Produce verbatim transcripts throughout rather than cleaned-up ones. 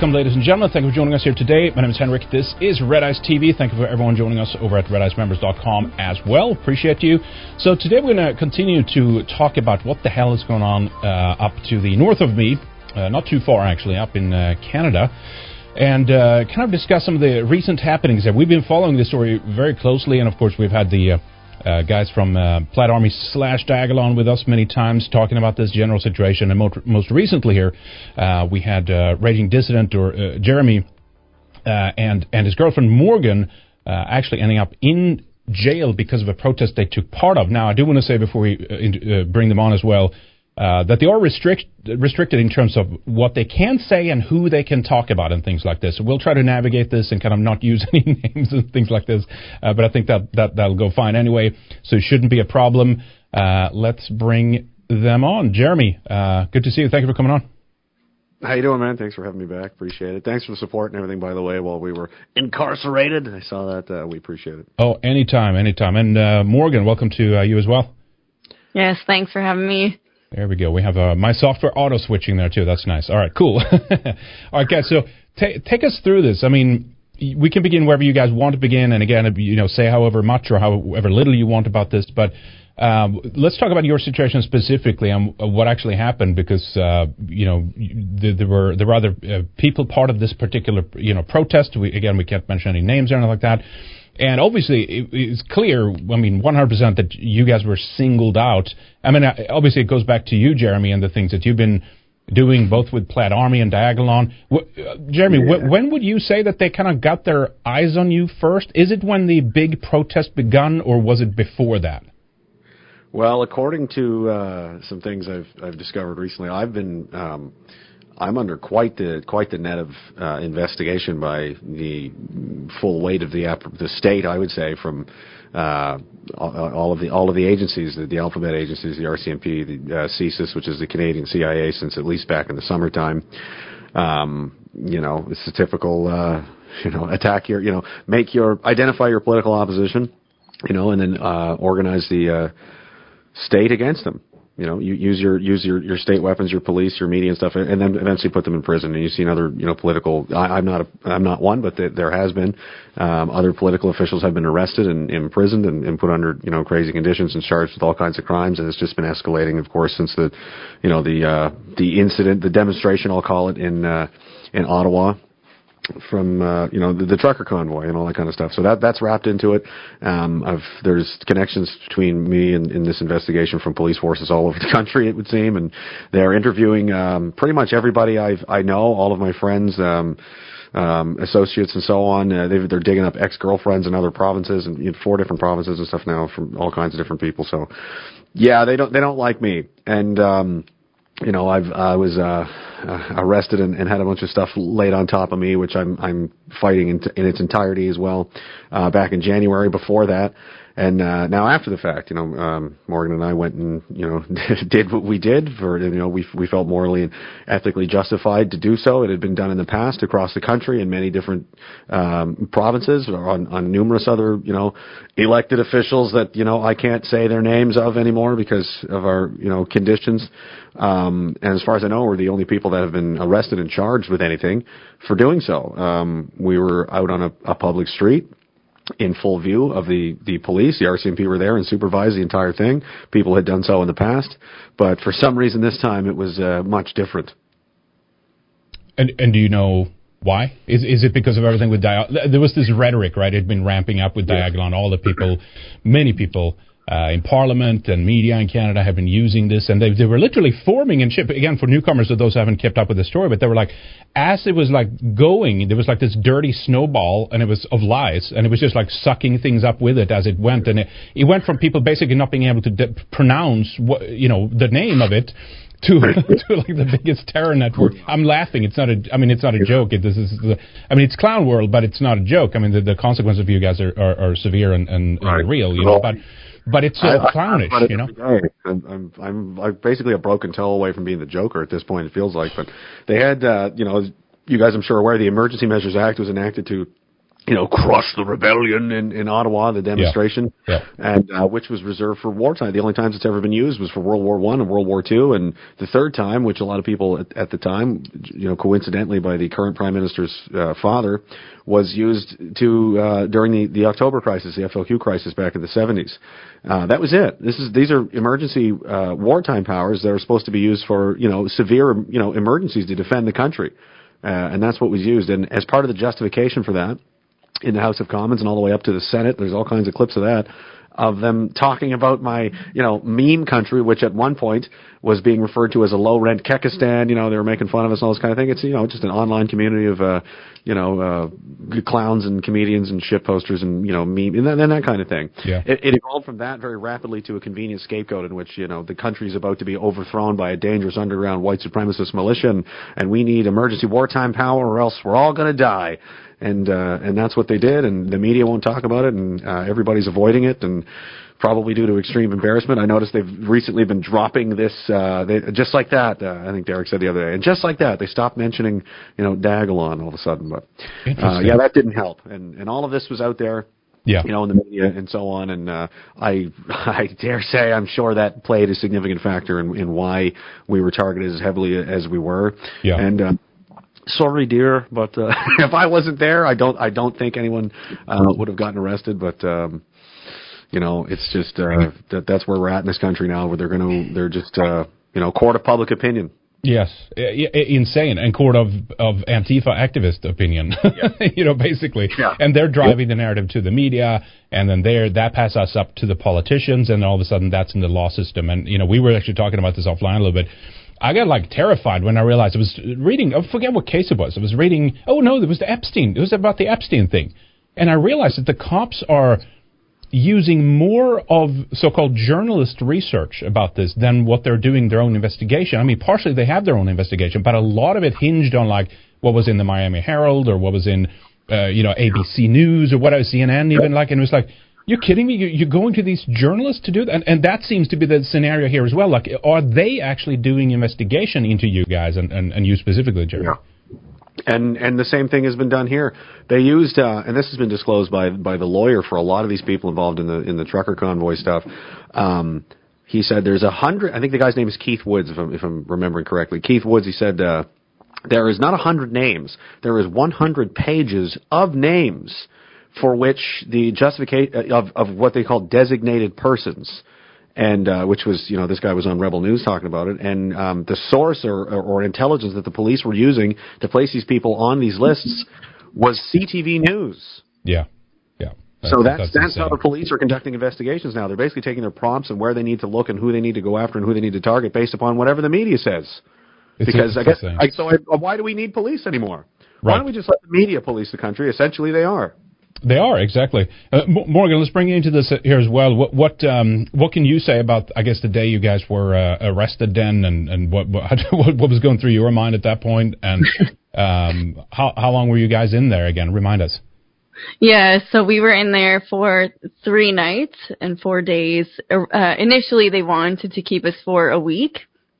Welcome, ladies and gentlemen. Thank you for joining us here today. My name is Henrik. This is Red Ice T V. Thank you for everyone joining us over at red ice members dot com as well. Appreciate you. So today we're going to continue to talk about what the hell is going on uh, up to the north of me, uh, not too far actually, up in uh, Canada, and uh, kind of discuss some of the recent happenings there. We've been following this story very closely, and of course we've had the uh, uh, guys from uh, Plaid Army slash Diagolon with us many times talking about this general situation, and most, most recently here uh, we had uh, Raging Dissident, or uh, Jeremy, uh, and, and his girlfriend Morgan uh, actually ending up in jail because of a protest they took part of. Now, I do want to say before we uh, in, uh, bring them on as well, Uh, that they are restrict, restricted in terms of what they can say and who they can talk about and things like this. So we'll try to navigate this and kind of not use any names and things like this. Uh, but I think that, that, that'll go fine anyway, so it shouldn't be a problem. Uh, let's bring them on. Jeremy, uh, good to see you. Thank you for coming on. How you doing, man? Thanks for having me back. Appreciate it. Thanks for the support and everything, by the way, while we were incarcerated. I saw that. Uh, we appreciate it. Oh, anytime, anytime. And uh, Morgan, welcome to uh, you as well. Yes, thanks for having me. There we go. We have uh, my software auto-switching there, too. That's nice. All right, cool. All right, guys, so t- take us through this. I mean, we can begin wherever you guys want to begin, and again, you know, say however much or however little you want about this, but um, let's talk about your situation specifically and what actually happened, because, uh, you know, there, there were there were other uh, people part of this particular, you know, protest. We, again, we can't mention any names or anything like that. And obviously, it, it's clear, I mean, one hundred percent that you guys were singled out. I mean, obviously, it goes back to you, Jeremy, and the things that you've been doing both with Plaid Army and Diagolon. Uh, Jeremy, yeah. w- when would you say that they kind of got their eyes on you first? Is it when the big protest begun, or was it before that? Well, according to uh, some things I've, I've discovered recently, I've been... Um, I'm under quite the quite the net of uh, investigation by the full weight of the the state, I would say, from uh, all of the all of the agencies, the, the alphabet agencies, the R C M P, the uh, C S I S, which is the Canadian C I A, since at least back in the summertime. Um, you know, it's the typical uh, you know attack your you know make your identify your political opposition, you know, and then uh, organize the uh, state against them. You know, you use your use your, your state weapons, your police, your media and stuff, and then eventually put them in prison. And you've seen other, you know, political. I, I'm not a, I'm not one, but the, there has been um, other political officials have been arrested and imprisoned and, and put under, you know, crazy conditions and charged with all kinds of crimes. And it's just been escalating, of course, since the, you know, the uh, the incident, the demonstration, I'll call it, in uh, in Ottawa. From uh, you know the, the trucker convoy and all that kind of stuff, so that that's wrapped into it. Um, I've, there's connections between me and in this investigation from police forces all over the country, it would seem, and they're interviewing um, pretty much everybody I've I know, all of my friends, um, um, associates, and so on. Uh, they're digging up ex-girlfriends in other provinces, and you know, four different provinces and stuff now from all kinds of different people. So, yeah, they don't they don't like me, and. Um, You know, I've I was uh, uh, arrested and, and had a bunch of stuff laid on top of me, which I'm I'm fighting in, t- in its entirety as well. Uh, back in January, before that, and uh, now after the fact, you know, um, Morgan and I went and you know did what we did for you know we we felt morally and ethically justified to do so. It had been done in the past across the country in many different um, provinces, or on, on numerous other you know elected officials that you know I can't say their names of anymore because of our you know conditions. Um, and as far as I know, we're the only people that have been arrested and charged with anything for doing so. Um, we were out on a, a public street in full view of the, the police. The R C M P were there and supervised the entire thing. People had done so in the past, but for some reason this time it was uh, much different. And, and do you know why? Is is it because of everything with Diagolon? There was this rhetoric, right? It had been ramping up with Diagolon. All the people, many people, Uh, in Parliament and media in Canada have been using this, and they they were literally forming and ship again for newcomers, or those who haven't kept up with the story. But they were like, as it was like going, there was like this dirty snowball, and it was of lies, and it was just like sucking things up with it as it went, and it, it went from people basically not being able to de- pronounce what you know the name of it to to like the biggest terror network. I'm laughing. It's not a. I mean, it's not a joke. It, this is. I mean, it's clown world, but it's not a joke. I mean, the, the consequences of you guys are, are, are severe and, and, right. and real. You know, but. But it's uh, I, clownish, I, I you know. I'm, I'm, I'm, I'm basically a broken toe away from being the Joker at this point. It feels like, but they had, uh, you know, you guys, I'm sure, are aware the Emergency Measures Act was enacted to you know, crush the rebellion in, in Ottawa, the demonstration, yeah. Yeah. and uh, which was reserved for wartime. The only times it's ever been used was for World War One and World War Two, and the third time, which a lot of people at, at the time, you know, coincidentally by the current Prime Minister's uh, father, was used to uh, during the, the October crisis, the F L Q crisis back in the seventies. Uh, that was it. This is these are emergency uh, wartime powers that are supposed to be used for, you know, severe, you know, emergencies to defend the country, uh, and that's what was used. And as part of the justification for that, in the House of Commons and all the way up to the Senate, there's all kinds of clips of that, of them talking about my, you know, meme country, which at one point was being referred to as a low-rent Kekistan. You know, they were making fun of us and all this kind of thing. It's, you know, just an online community of, uh, you know, uh, clowns and comedians and shit posters and, you know, meme, and that, and that kind of thing. Yeah. It, it evolved from that very rapidly to a convenient scapegoat in which, you know, the country is about to be overthrown by a dangerous underground white supremacist militia, and, and we need emergency wartime power or else we're all going to die. And uh, and that's what they did, and the media won't talk about it, and uh, everybody's avoiding it, and probably due to extreme embarrassment. I noticed they've recently been dropping this, uh, they, just like that, uh, I think Derek said the other day, and just like that, they stopped mentioning, you know, Dagalon all of a sudden. But uh, yeah, that didn't help, and and all of this was out there. Yeah. You know, in the media and so on, and uh, I I dare say I'm sure that played a significant factor in, in why we were targeted as heavily as we were. Yeah. And uh, sorry, dear, but uh, if I wasn't there, I don't I don't think anyone uh, would have gotten arrested. But um, you know, it's just uh, that that's where we're at in this country now, where they're going to they're just uh, you know, court of public opinion. Yes, I- I- insane, and court of of Antifa activist opinion, yeah. you know, basically, yeah. and they're driving the narrative to the media, and then there that passes us up to the politicians, and all of a sudden that's in the law system. And you know, we were actually talking about this offline a little bit. I got like terrified when I realized I was reading. I forget what case it was. I was reading. Oh no, it was the Epstein. It was about the Epstein thing, and I realized that the cops are using more of so-called journalist research about this than what they're doing their own investigation. I mean, partially they have their own investigation, but a lot of it hinged on like what was in the Miami Herald or what was in, uh, you know, A B C News or what was C N N even like, and it was like, you're kidding me? You're going to these journalists to do that? And, and that seems to be the scenario here as well. Like, are they actually doing investigation into you guys and, and, and you specifically, Jerry? Yeah. And and the same thing has been done here. They used, uh, and this has been disclosed by by the lawyer for a lot of these people involved in the in the trucker convoy stuff. Um, he said there's a hundred. I think the guy's name is Keith Woods, if I'm if I'm remembering correctly. Keith Woods. He said uh, there is not a hundred names. There is one hundred pages of names for which the justification of of what they call designated persons. And uh, which was, you know, this guy was on Rebel News talking about it, and um, the source or, or, or intelligence that the police were using to place these people on these lists was C T V News. Yeah, yeah. That's, so that's that's, that's how the police are conducting investigations now. They're basically taking their prompts and where they need to look and who they need to go after and who they need to target based upon whatever the media says. It's because I guess, I, so I, why do we need police anymore? Right. Why don't we just let the media police the country? Essentially, they are. They are, exactly. Uh, Morgan, let's bring you into this here as well. What what um, what can you say about, I guess, the day you guys were uh, arrested then, and, and what, what what was going through your mind at that point, and um, how how long were you guys in there again? Remind us. Yeah, so we were in there for three nights and four days. Uh, initially, they wanted to keep us for a week.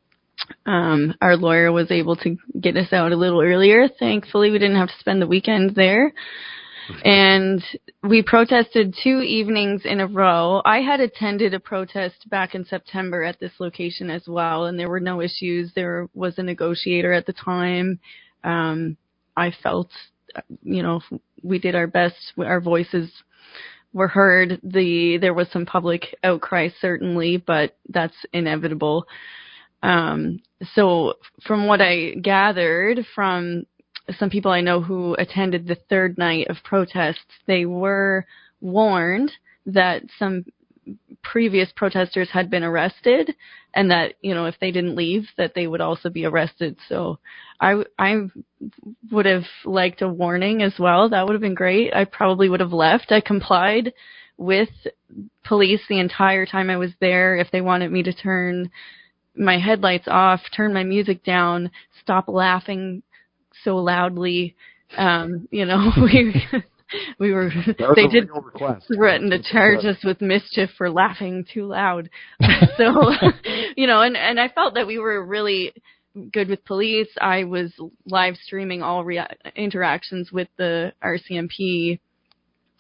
Um, our lawyer was able to get us out a little earlier. Thankfully, we didn't have to spend the weekend there. And we protested two evenings in a row. I had attended a protest back in September at this location as well, and there were no issues. There was a negotiator at the time. Um, I felt, you know, we did our best. Our voices were heard. The there was some public outcry, certainly, but that's inevitable. Um, so from what I gathered from some people I know who attended the third night of protests, they were warned that some previous protesters had been arrested and that, you know, if they didn't leave, that they would also be arrested. So I, I would have liked a warning as well. That would have been great. I probably would have left. I complied with police the entire time I was there. If they wanted me to turn my headlights off, turn my music down, stop laughing so loudly, um, you know, we we were they did threaten to charge us with mischief for laughing too loud. So, you know, and and I felt that we were really good with police. I was live streaming all rea- interactions with the R C M P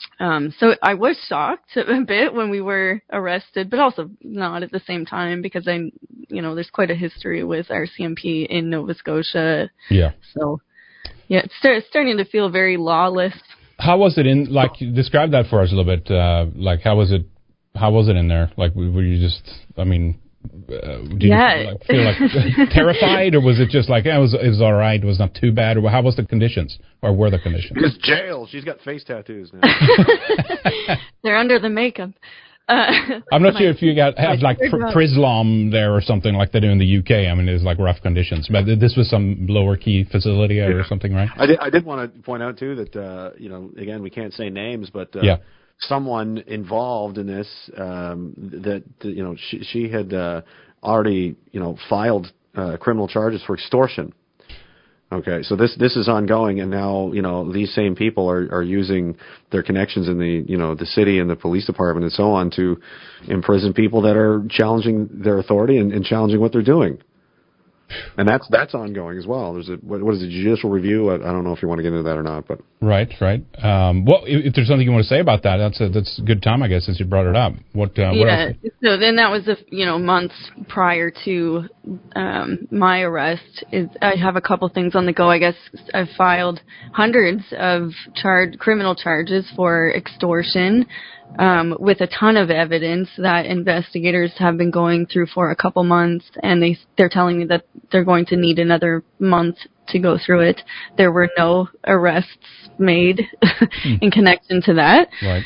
Um, so I was shocked a bit when we were arrested, but also not at the same time because I, you know, there's quite a history with R C M P in Nova Scotia. Yeah. So, yeah, it's, start, it's starting to feel very lawless. How was it in, like, describe that for us a little bit, uh, like, how was it, how was it in there? Like, were you just, I mean, uh, did yeah. you like, feel like terrified, or was it just like, eh, it was, it was all right, it was not too bad, or how was the conditions, or were the conditions? It's jail. She's got face tattoos now. They're under the makeup. Uh, I'm not sure if you got have like pr- Prislam there or something like they do in the U K. I mean, it's like rough conditions, but this was some lower key facility or yeah. something, right? I did. I did want to point out too that uh, you know, again, we can't say names, but uh, yeah. someone involved in this um, that you know she, she had uh, already you know filed uh, criminal charges for extortion. Okay, so this this is ongoing, and now you know these same people are, are using their connections in the you know the city and the police department and so on to imprison people that are challenging their authority and, and challenging what they're doing. And that's that's ongoing as well. There's a what, what is a judicial review? I, I don't know if you want to get into that or not, but right, right. Um, well, if, if there's something you want to say about that, that's a that's a good time, I guess, since you brought it up. What? Uh, what yeah. else? So then that was a you know months prior to um, my arrest. Is I have a couple things on the go. I guess I've filed hundreds of charged criminal charges for extortion. Um, with a ton of evidence that investigators have been going through for a couple months, and they they're telling me that they're going to need another month to go through it. There were no arrests made hmm. in connection to that, right?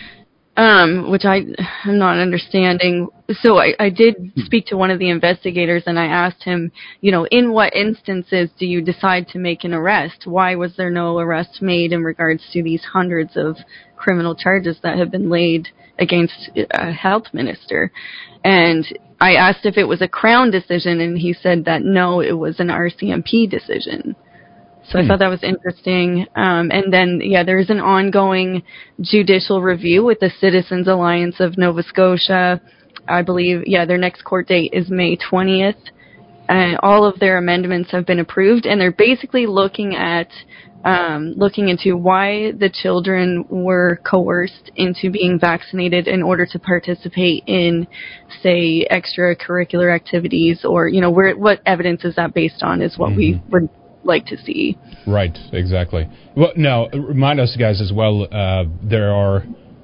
Um, which I am not understanding. So I, I did speak to one of the investigators, and I asked him, you know, in what instances do you decide to make an arrest? Why was there no arrest made in regards to these hundreds of criminal charges that have been laid against a health minister? And I asked if it was a Crown decision, and he said that no, it was an R C M P decision. So hmm. I thought that was interesting. Um, and then, yeah, there's an ongoing judicial review with the Citizens Alliance of Nova Scotia. I believe, yeah, their next court date is May twentieth. And all of their amendments have been approved, and they're basically looking at um, looking into why the children were coerced into being vaccinated in order to participate in, say, extracurricular activities, or, you know, where, what evidence is that based on is what mm-hmm. we would like to see. Right, exactly. Well, now, remind us, guys, as well, uh, there are...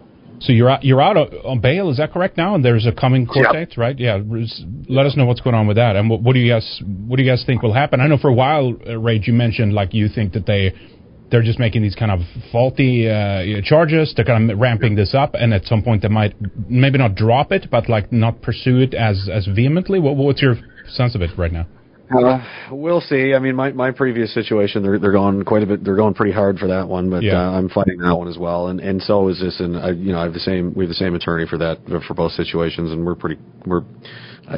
So you're out, you're out on bail, is that correct now? And there's a coming court yep. date, right? Yeah. Let us know what's going on with that, and what, what do you guys what do you guys think will happen? I know for a while, uh, Rage, you mentioned like you think that they they're just making these kind of faulty uh, charges. They're kind of ramping this up, and at some point they might maybe not drop it, but like not pursue it as as vehemently. What, what's your sense of it right now? Uh, we'll see. I mean, my, my previous situation, they're they're going quite a bit. They're going pretty hard for that one, but yeah. uh, I'm fighting that one as well. And and so is this. And I, you know, I have the same. We have the same attorney for that for both situations, and we're pretty. We're. I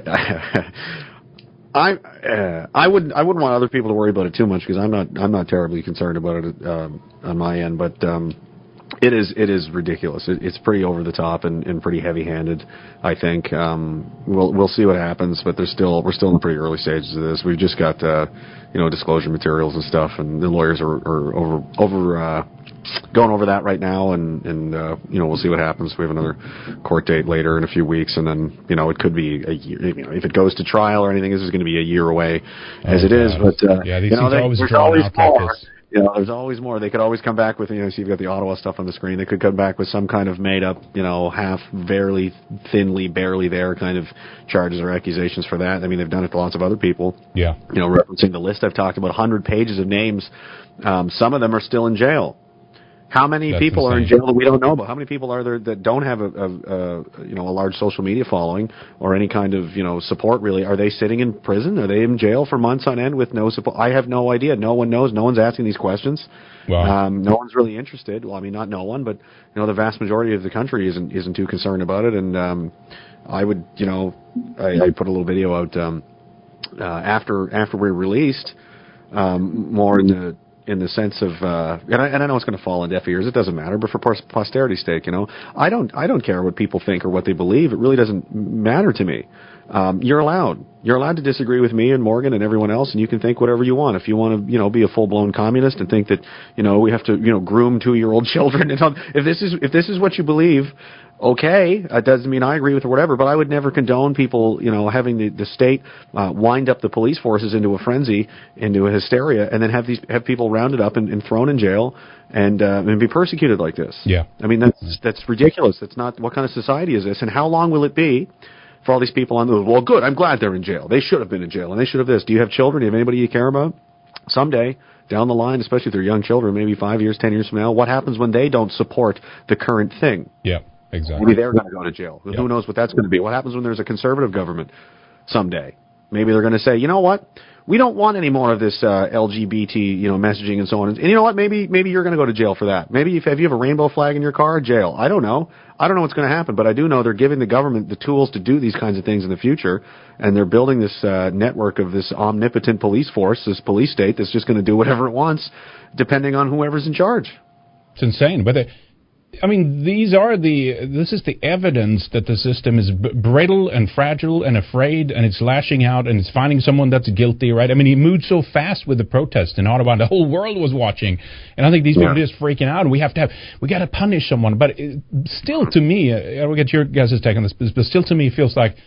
I, uh, I wouldn't I wouldn't want other people to worry about it too much because I'm not I'm not terribly concerned about it um, on my end, but. Um, It is it is ridiculous. It, it's pretty over the top and, and pretty heavy-handed. I think um, we'll we'll see what happens, but there's still we're still in the pretty early stages of this. We've just got uh, you know disclosure materials and stuff, and the lawyers are, are over over uh, going over that right now, and and uh, you know we'll see what happens. We have another court date later in a few weeks, and then you know it could be a year. You know, if it goes to trial or anything, this is going to be a year away, as oh, it is. God. But uh, yeah, these you know, things they, always there's drawn always out more. like this. You know, there's always more. They could always come back with, you know, so you've got the Ottawa stuff on the screen. They could come back with some kind of made up, you know, half, barely, thinly, barely there kind of charges or accusations for that. I mean, they've done it to lots of other people. Yeah. You know, referencing the list I've talked about, one hundred pages of names. Um, some of them are still in jail. How many That's people insane. are in jail that we don't know about? How many people are there that don't have a, a, a you know a large social media following or any kind of you know support? Really, are they sitting in prison? Are they in jail for months on end with no support? I have no idea. No one knows. No one's asking these questions. Wow. Um, no one's really interested. Well, I mean, not no one, but you know, the vast majority of the country isn't isn't too concerned about it. And um, I would, you know, I, I put a little video out um, uh, after after we're released, um, more in the in the sense of, uh, and I, and I know it's going to fall on deaf ears. It doesn't matter, but for posterity's sake, you know, I don't, I don't care what people think or what they believe. It really doesn't matter to me. Um, you're allowed. You're allowed to disagree with me and Morgan and everyone else, and you can think whatever you want. If you want to, you know, be a full-blown communist and think that, you know, we have to, you know, groom two-year-old children, and all, if this is if this is what you believe, okay, it doesn't mean I agree with it or whatever. But I would never condone people, you know, having the the state uh, wind up the police forces into a frenzy, into a hysteria, and then have these have people rounded up and, and thrown in jail and uh, and be persecuted like this. Yeah, I mean that's that's ridiculous. That's not what kind of society is this, and how long will it be for all these people on the, well, good, I'm glad they're in jail. They should have been in jail, and they should have this. Do you have children? Do you have anybody you care about? Someday, down the line, especially if they're young children, maybe five years, ten years from now, what happens when they don't support the current thing? Yeah, exactly. Maybe they're going to go to jail. Yeah. Who knows what that's going to be? What happens when there's a conservative government someday? Maybe they're going to say, you know what? We don't want any more of this uh, L G B T, you know, messaging and so on. And you know what? Maybe maybe you're going to go to jail for that. Maybe if, if you have a rainbow flag in your car, jail. I don't know. I don't know what's going to happen, but I do know they're giving the government the tools to do these kinds of things in the future, and they're building this uh, network of this omnipotent police force, this police state that's just going to do whatever it wants, depending on whoever's in charge. It's insane, but. They- I mean, these are the. This is the evidence that the system is b- brittle and fragile and afraid, and it's lashing out and it's finding someone that's guilty, right? I mean, he moved so fast with the protest in Ottawa, the whole world was watching, and I think these people yeah. are just freaking out. And we have to have, we got to punish someone, but it, still, to me, I will get your guys' take on this, but still, to me, it feels like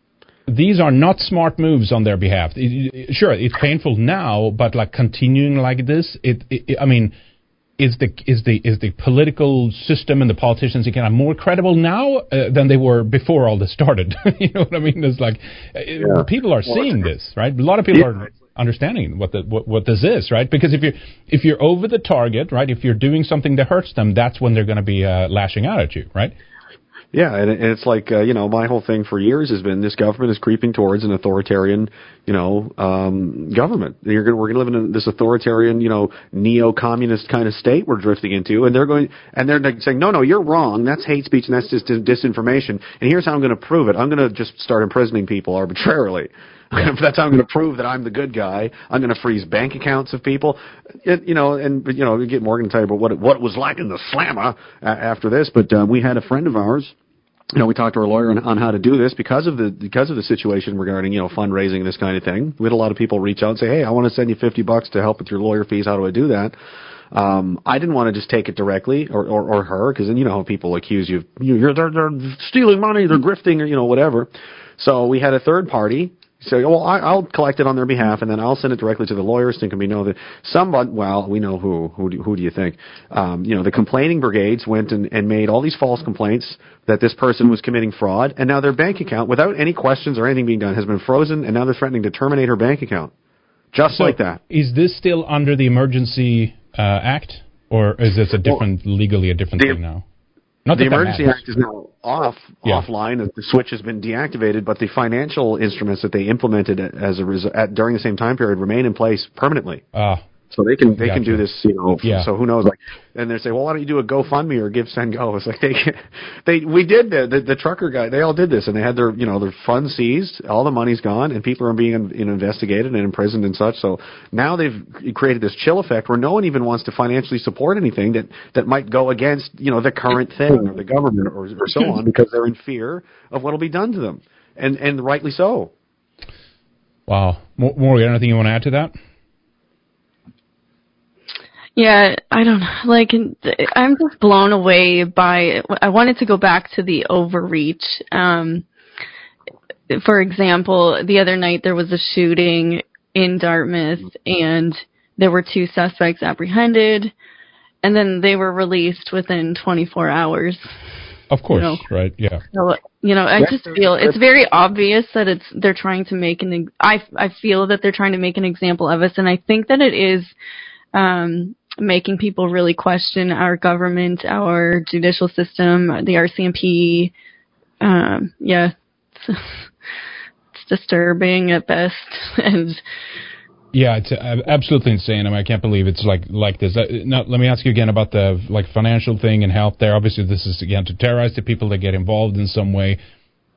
these are not smart moves on their behalf. It, it, sure, it's painful now, but like continuing like this, it. it I mean. Is the is the is the political system and the politicians again more credible now uh, than they were before all this started? You know what I mean? It's like uh, yeah. people are well, seeing this, right? A lot of people yeah. are understanding what the what, what this is, right? Because if you're if you're over the target, right? If you're doing something that hurts them, that's when they're going to be uh, lashing out at you, right? Yeah, and it's like, uh, you know, my whole thing for years has been this government is creeping towards an authoritarian, you know, um, government. You're gonna, we're going to live in this authoritarian, you know, neo-communist kind of state we're drifting into, and they're going, and they're like saying, no, no, you're wrong. That's hate speech and that's just disinformation. And here's how I'm going to prove it. I'm going to just start imprisoning people arbitrarily. That's how I'm going to prove that I'm the good guy. I'm going to freeze bank accounts of people, it, you know, and you know, get Morgan to tell you about what it, what it was like in the slammer uh, after this. But uh, we had a friend of ours. You know, we talked to our lawyer on, on how to do this because of the because of the situation regarding, you know, fundraising and this kind of thing. We had a lot of people reach out and say, hey, I want to send you fifty bucks to help with your lawyer fees. How do I do that? Um, I didn't want to just take it directly or, or, or her, because then you know how people accuse you of, you're, they're, they're stealing money, they're grifting, or, you know, whatever. So we had a third party say, well, I, I'll collect it on their behalf, and then I'll send it directly to the lawyers. Think we know that somebody, well, we know who. Who do, who do you think? Um, you know, the complaining brigades went and, and made all these false complaints that this person was committing fraud, and now their bank account, without any questions or anything being done, has been frozen, and now they're threatening to terminate her bank account. Just so like that. Is this still under the Emergency uh, Act, or is this a different, well, legally a different the, thing now? Not the Emergency Act is now off, yeah. offline. The switch has been deactivated, but the financial instruments that they implemented as a res- at, during the same time period remain in place permanently. Ah. Uh, So they can they gotcha. can do this, you know. Yeah. So who knows? Like, and they say, well, why don't you do a GoFundMe or Give Send Go? It's like they they we did the, the the trucker guy. They all did this, and they had their you know their funds seized, all the money's gone, and people are being you know, investigated and imprisoned and such. So now they've created this chill effect where no one even wants to financially support anything that that might go against you know the current thing or the government or, or so on, because they're in fear of what will be done to them, and and rightly so. Wow, Morgan, anything you want to add to that? Yeah, I don't know. Like, I'm just blown away by, I wanted to go back to the overreach. Um, for example, the other night there was a shooting in Dartmouth and there were two suspects apprehended and then they were released within twenty-four hours. Of course, you know? Right, yeah. So, you know, I just feel it's very obvious that it's, they're trying to make an, I, I feel that they're trying to make an example of us, and I think that it is, um, making people really question our government, our judicial system, the R C M P. Um, yeah, it's, it's disturbing at best. And yeah, it's uh, absolutely insane. I mean, I can't believe it's like like this. Uh, now, let me ask you again about the like financial thing and help there. Obviously, this is again to terrorize the people that get involved in some way.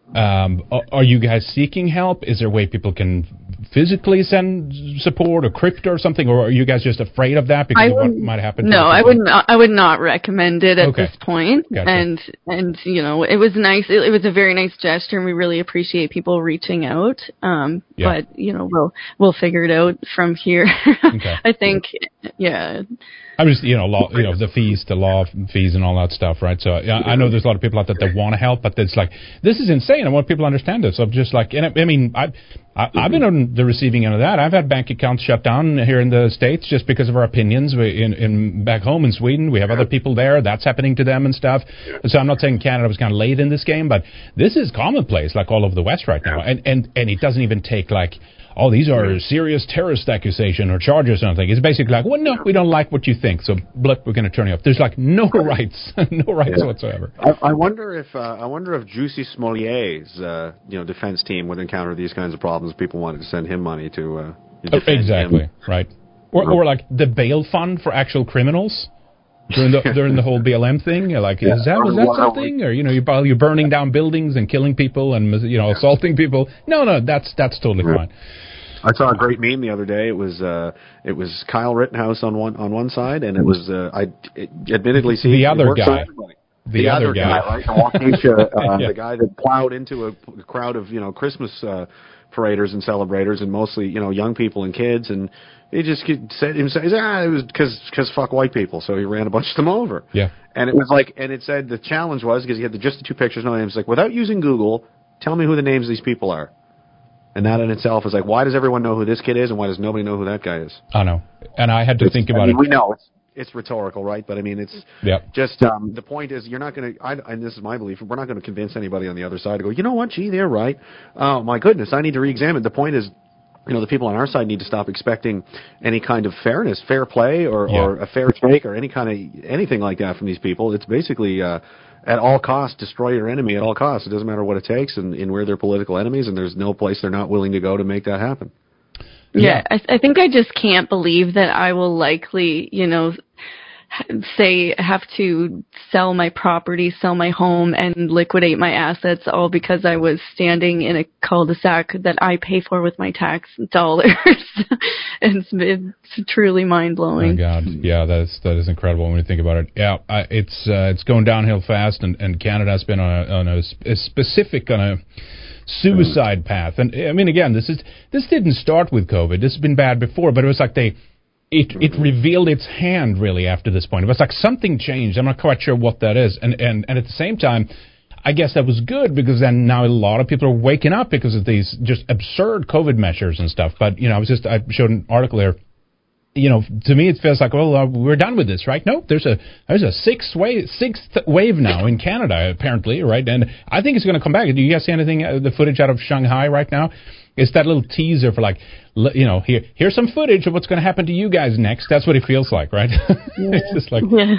Um, are, are you guys seeking help? Is there a way people can physically send support or crypto or something, or are you guys just afraid of that because of what might happen? To no, I would not. I would not recommend it at okay. this point. Gotcha. And and you know, it was nice. It, it was a very nice gesture, and we really appreciate people reaching out. Um, yeah. But you know, we'll we'll figure it out from here. Okay. I think, yeah. I'm just, you know, law, you know, the fees, the law fees and all that stuff, right? So yeah, I know there's a lot of people out there that want to help, but it's like, this is insane. I want people to understand this. So I'm just like, and I, I mean, I, I, I've been on the receiving end of that. I've had bank accounts shut down here in the States just because of our opinions. We, in, in back home in Sweden, we have other people there. That's happening to them and stuff. So I'm not saying Canada was kind of late in this game, but this is commonplace, like all over the West right now. And and and it doesn't even take like, oh, these are serious terrorist accusation or charges or something. It's basically like, well, no, we don't like what you think, so blip, we're going to turn you off. There's like no rights, no rights yeah. whatsoever. I, I wonder if uh, I wonder if Jussi Smolier's uh, you know defense team would encounter these kinds of problems. People wanted to send him money to uh, defend exactly him. Right, or or like the bail fund for actual criminals. During the during the whole B L M thing, you're like, yeah. is that was that something, or you know, you're you're burning down buildings and killing people and you know assaulting people? No, no, that's that's totally yeah. fine. I saw a great meme the other day. It was uh, it was Kyle Rittenhouse on one on one side, and it was uh, I it, admittedly see the other guy, the, the other, other guy, guy, right? The Waukesha, uh, yeah. the guy that plowed into a crowd of you know Christmas uh, paraders and celebrators, and mostly you know young people and kids, and he just said himself, ah, it was because because fuck white people, so he ran a bunch of them over. Yeah, and it was like, and it said the challenge was because he had the, just the two pictures, no names, like without using Google, tell me who the names of these people are. And that in itself is like, why does everyone know who this kid is, and why does nobody know who that guy is? I know, and I had to it's, think about I mean, it. We know it's it's rhetorical, right? But I mean, it's yep. just um, the point is, you're not going to, and this is my belief, we're not going to convince anybody on the other side to go, you know what, gee, they're right. Oh my goodness, I need to re-examine. The point is, you know, the people on our side need to stop expecting any kind of fairness, fair play, or, yeah. or a fair shake, or any kind of anything like that from these people. It's basically. Uh, At all costs, destroy your enemy at all costs. It doesn't matter what it takes, and, and we're their political enemies, and there's no place they're not willing to go to make that happen. Yeah, yeah. I, I think I just can't believe that I will likely, you know, say have to sell my property, sell my home, and liquidate my assets all because I was standing in a cul-de-sac that I pay for with my tax dollars. it's, it's truly mind-blowing. Oh, God. Yeah, that is, that is incredible when you think about it. Yeah, I, it's uh, it's going downhill fast, and, and Canada's been on a, on a, a specific, on a suicide path. And, I mean, again, this is this didn't start with COVID. This has been bad before, but it was like they... It it revealed its hand, really, after this point. It was like something changed. I'm not quite sure what that is. And, and, and at the same time, I guess that was good because then now a lot of people are waking up because of these just absurd COVID measures and stuff. But, you know, I was just, I showed an article there. You know, to me, it feels like, well, uh, we're done with this, right? No, there's a there's a sixth wave, sixth wave now in Canada, apparently, right? And I think it's going to come back. Do you guys see anything, uh, the footage out of Shanghai right now? It's that little teaser for like, you know, here here's some footage of what's going to happen to you guys next. That's what it feels like, right? Yeah. It's just like yeah.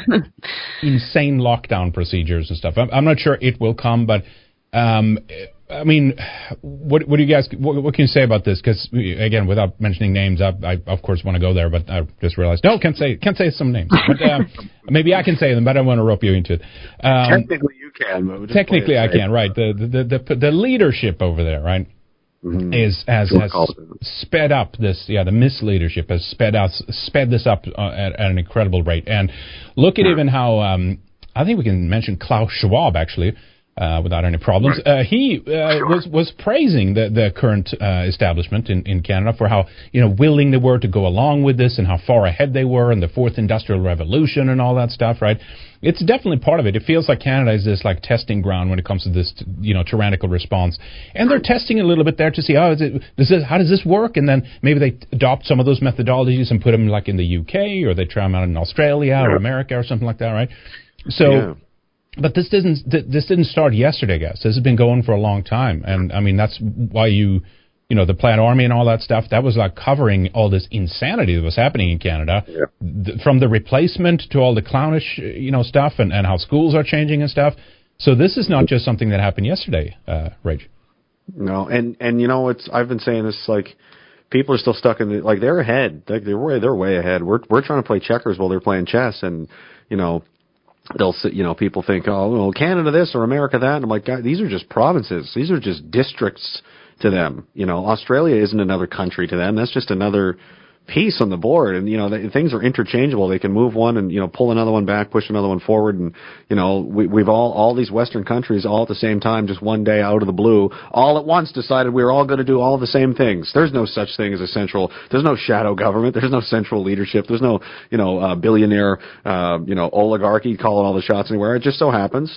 insane lockdown procedures and stuff. I'm, I'm not sure it will come, but um, I mean, what what do you guys what, what can you say about this? Because again, without mentioning names, I, I of course want to go there, but I just realized no, can't say can't say some names. But uh, maybe I can say them, but I don't want to rope you into it. Um, technically, you can. But we'll technically, I can. Right, the the, the the the leadership over there, right? Mm-hmm. Is has, has sped up this yeah the misleadership has sped out sped this up uh, at, at an incredible rate. And look at yeah. even how um, I think we can mention Klaus Schwab actually uh, without any problems. Uh, he uh, sure. was was praising the the current uh, establishment in, in Canada for how you know willing they were to go along with this and how far ahead they were in the fourth industrial revolution and all that stuff. Right. It's definitely part of it. It feels like Canada is this like testing ground when it comes to this, you know, tyrannical response, and they're testing a little bit there to see how is it, does this, how does this work, and then maybe they adopt some of those methodologies and put them like in the U K, or they try them out in Australia or America or something like that, right? So, yeah. but this didn't this didn't start yesterday, guys. This has been going for a long time, and I mean that's why you. You know, the Plaid Army and all that stuff, that was like covering all this insanity that was happening in Canada, yeah. th- from the replacement to all the clownish, you know, stuff and, and how schools are changing and stuff. So this is not just something that happened yesterday, uh, Rach. No, and, and you know, it's I've been saying this, like, people are still stuck in the, like, they're ahead. Like, they're way, they're way ahead. We're we're trying to play checkers while they're playing chess, and, you know, they'll sit, you know, people think, oh, well, Canada this or America that. And I'm like, God, these are just provinces. These are just districts to them. You know, Australia isn't another country to them. That's just another piece on the board. And, you know, the, things are interchangeable. They can move one and, you know, pull another one back, push another one forward. And, you know, we, we've all, all these Western countries all at the same time, just one day out of the blue, all at once decided we were all going to do all the same things. There's no such thing as a central, there's no shadow government. There's no central leadership. There's no, you know, uh, billionaire, uh, you know, oligarchy calling all the shots anywhere. It just so happens,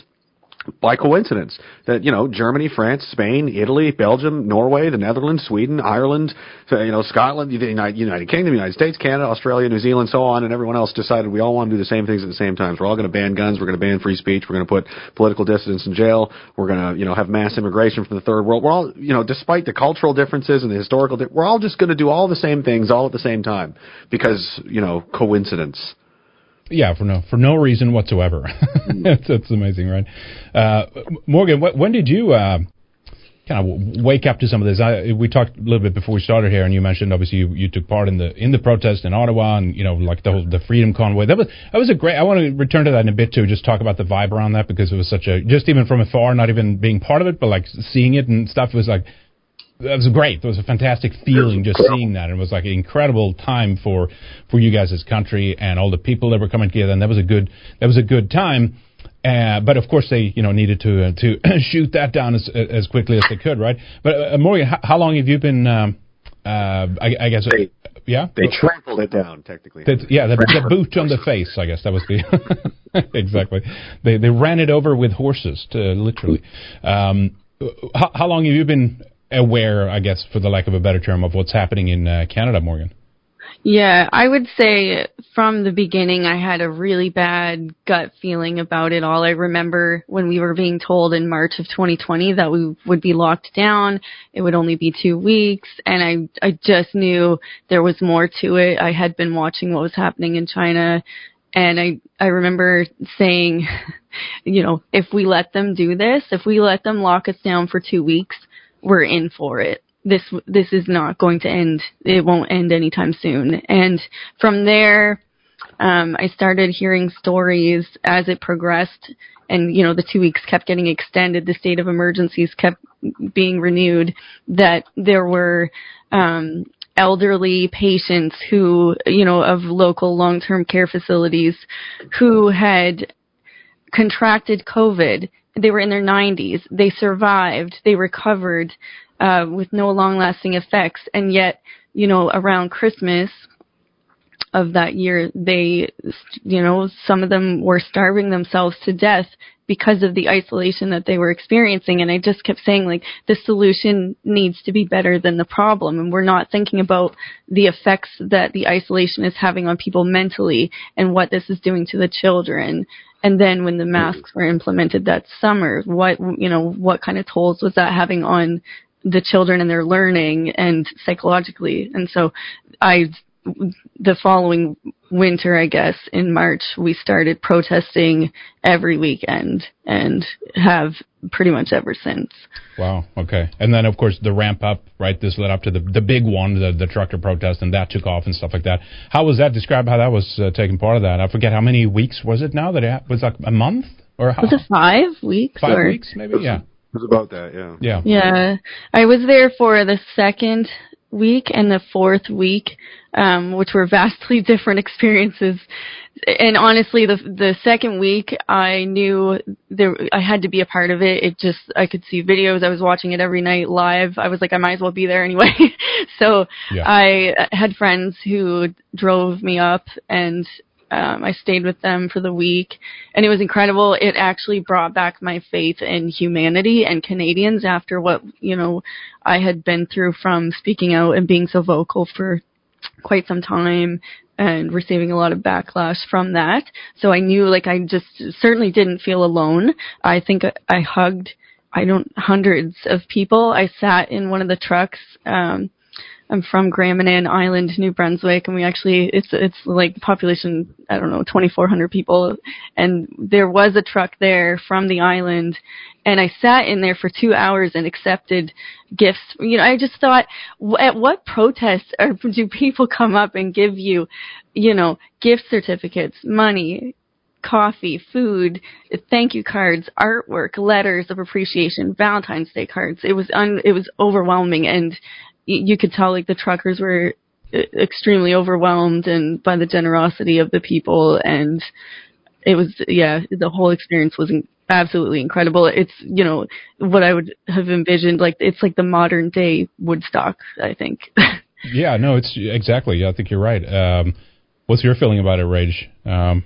by coincidence, that, you know, Germany, France, Spain, Italy, Belgium, Norway, the Netherlands, Sweden, Ireland, you know, Scotland, the United, United Kingdom, United States, Canada, Australia, New Zealand, so on, and everyone else decided we all want to do the same things at the same time. So we're all going to ban guns, we're going to ban free speech, we're going to put political dissidents in jail, we're going to, you know, have mass immigration from the third world. We're all, you know, despite the cultural differences and the historical, di- we're all just going to do all the same things all at the same time because, you know, coincidence. Yeah, for no for no reason whatsoever. it's, it's amazing, right? Uh, Morgan, wh- when did you uh, kind of wake up to some of this? I, we talked a little bit before we started here, and you mentioned obviously you, you took part in the in the protest in Ottawa, and you know, like the whole the Freedom Convoy. That was that was a great. I want to return to that in a bit too. Just talk about the vibe around that because it was such a just even from afar, not even being part of it, but like seeing it and stuff. It was like. It was great. It was a fantastic feeling just seeing that. It was like an incredible time for, for you guys as country and all the people that were coming together. And that was a good that was a good time. Uh, but of course, they you know needed to uh, to shoot that down as as quickly as they could, right? But uh, Morgan, how, how long have you been? Um, uh, I, I guess. They, yeah, they trampled it down. Technically, the, yeah, the, the boot on the face. I guess that was the exactly. They they ran it over with horses, to, literally. Um, how, how long have you been aware, I guess, for the lack of a better term, of what's happening in uh, Canada, Morgan? Yeah, I would say from the beginning I had a really bad gut feeling about it all. I remember when we were being told in March of twenty twenty that we would be locked down, it would only be two weeks, and I I just knew there was more to it. I had been watching what was happening in China, and I, I remember saying, you know, if we let them do this, if we let them lock us down for two weeks, we're in for it. This this is not going to end. It won't end anytime soon. And from there, um, I started hearing stories as it progressed. And, you know, the two weeks kept getting extended. The state of emergencies kept being renewed. That there were um, elderly patients who, you know, of local long-term care facilities who had contracted COVID. They were in their nineties. They survived. They recovered uh, with no long-lasting effects. And yet, you know, around Christmas of that year, they, you know, some of them were starving themselves to death because of the isolation that they were experiencing. And I just kept saying, like, the solution needs to be better than the problem. And we're not thinking about the effects that the isolation is having on people mentally and what this is doing to the children. And then when the masks were implemented that summer, what, you know, what kind of tolls was that having on the children and their learning and psychologically? And so I, the following winter, I guess, in March, we started protesting every weekend and have pretty much ever since. Wow. Okay. And then, of course, the ramp up, right? This led up to the the big one, the, the trucker protest, and that took off and stuff like that. How was that? Describe how that was uh, taking part of that. I forget how many weeks was it now that it was like a month or how? Was it five weeks? Five or? weeks, maybe. Yeah. It was about that. Yeah. Yeah. Yeah. I was there for the second week and the fourth week, um, which were vastly different experiences. And honestly, the the second week, I knew there I had to be a part of it. It just, I could see videos. I was watching it every night live. I was like, I might as well be there anyway. So yeah. I had friends who drove me up, and um, I stayed with them for the week, and it was incredible. It actually brought back my faith in humanity and Canadians after what, you know, I had been through from speaking out and being so vocal for quite some time and receiving a lot of backlash from that. So I knew, like, I just certainly didn't feel alone. I think I hugged, I don't, hundreds of people. I sat in one of the trucks. Um, I'm from Graminan Island, New Brunswick, and we actually, it's, it's like population, I don't know, twenty-four hundred people. And there was a truck there from the island, and I sat in there for two hours and accepted gifts. You know, I just thought, at what protests are, do people come up and give you, you know, gift certificates, money, coffee, food, thank you cards, artwork, letters of appreciation, Valentine's Day cards. It was un, it was overwhelming, and y- you could tell like the truckers were extremely overwhelmed and by the generosity of the people, and it was yeah the whole experience was in, absolutely incredible. It's, you know, what I would have envisioned, like it's like the modern day Woodstock, I think. Yeah, no, it's exactly. I think you're right. Um, what's your feeling about it, Rage? Um,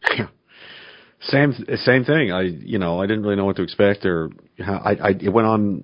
same same thing. I you know I didn't really know what to expect, or how I, I it went on.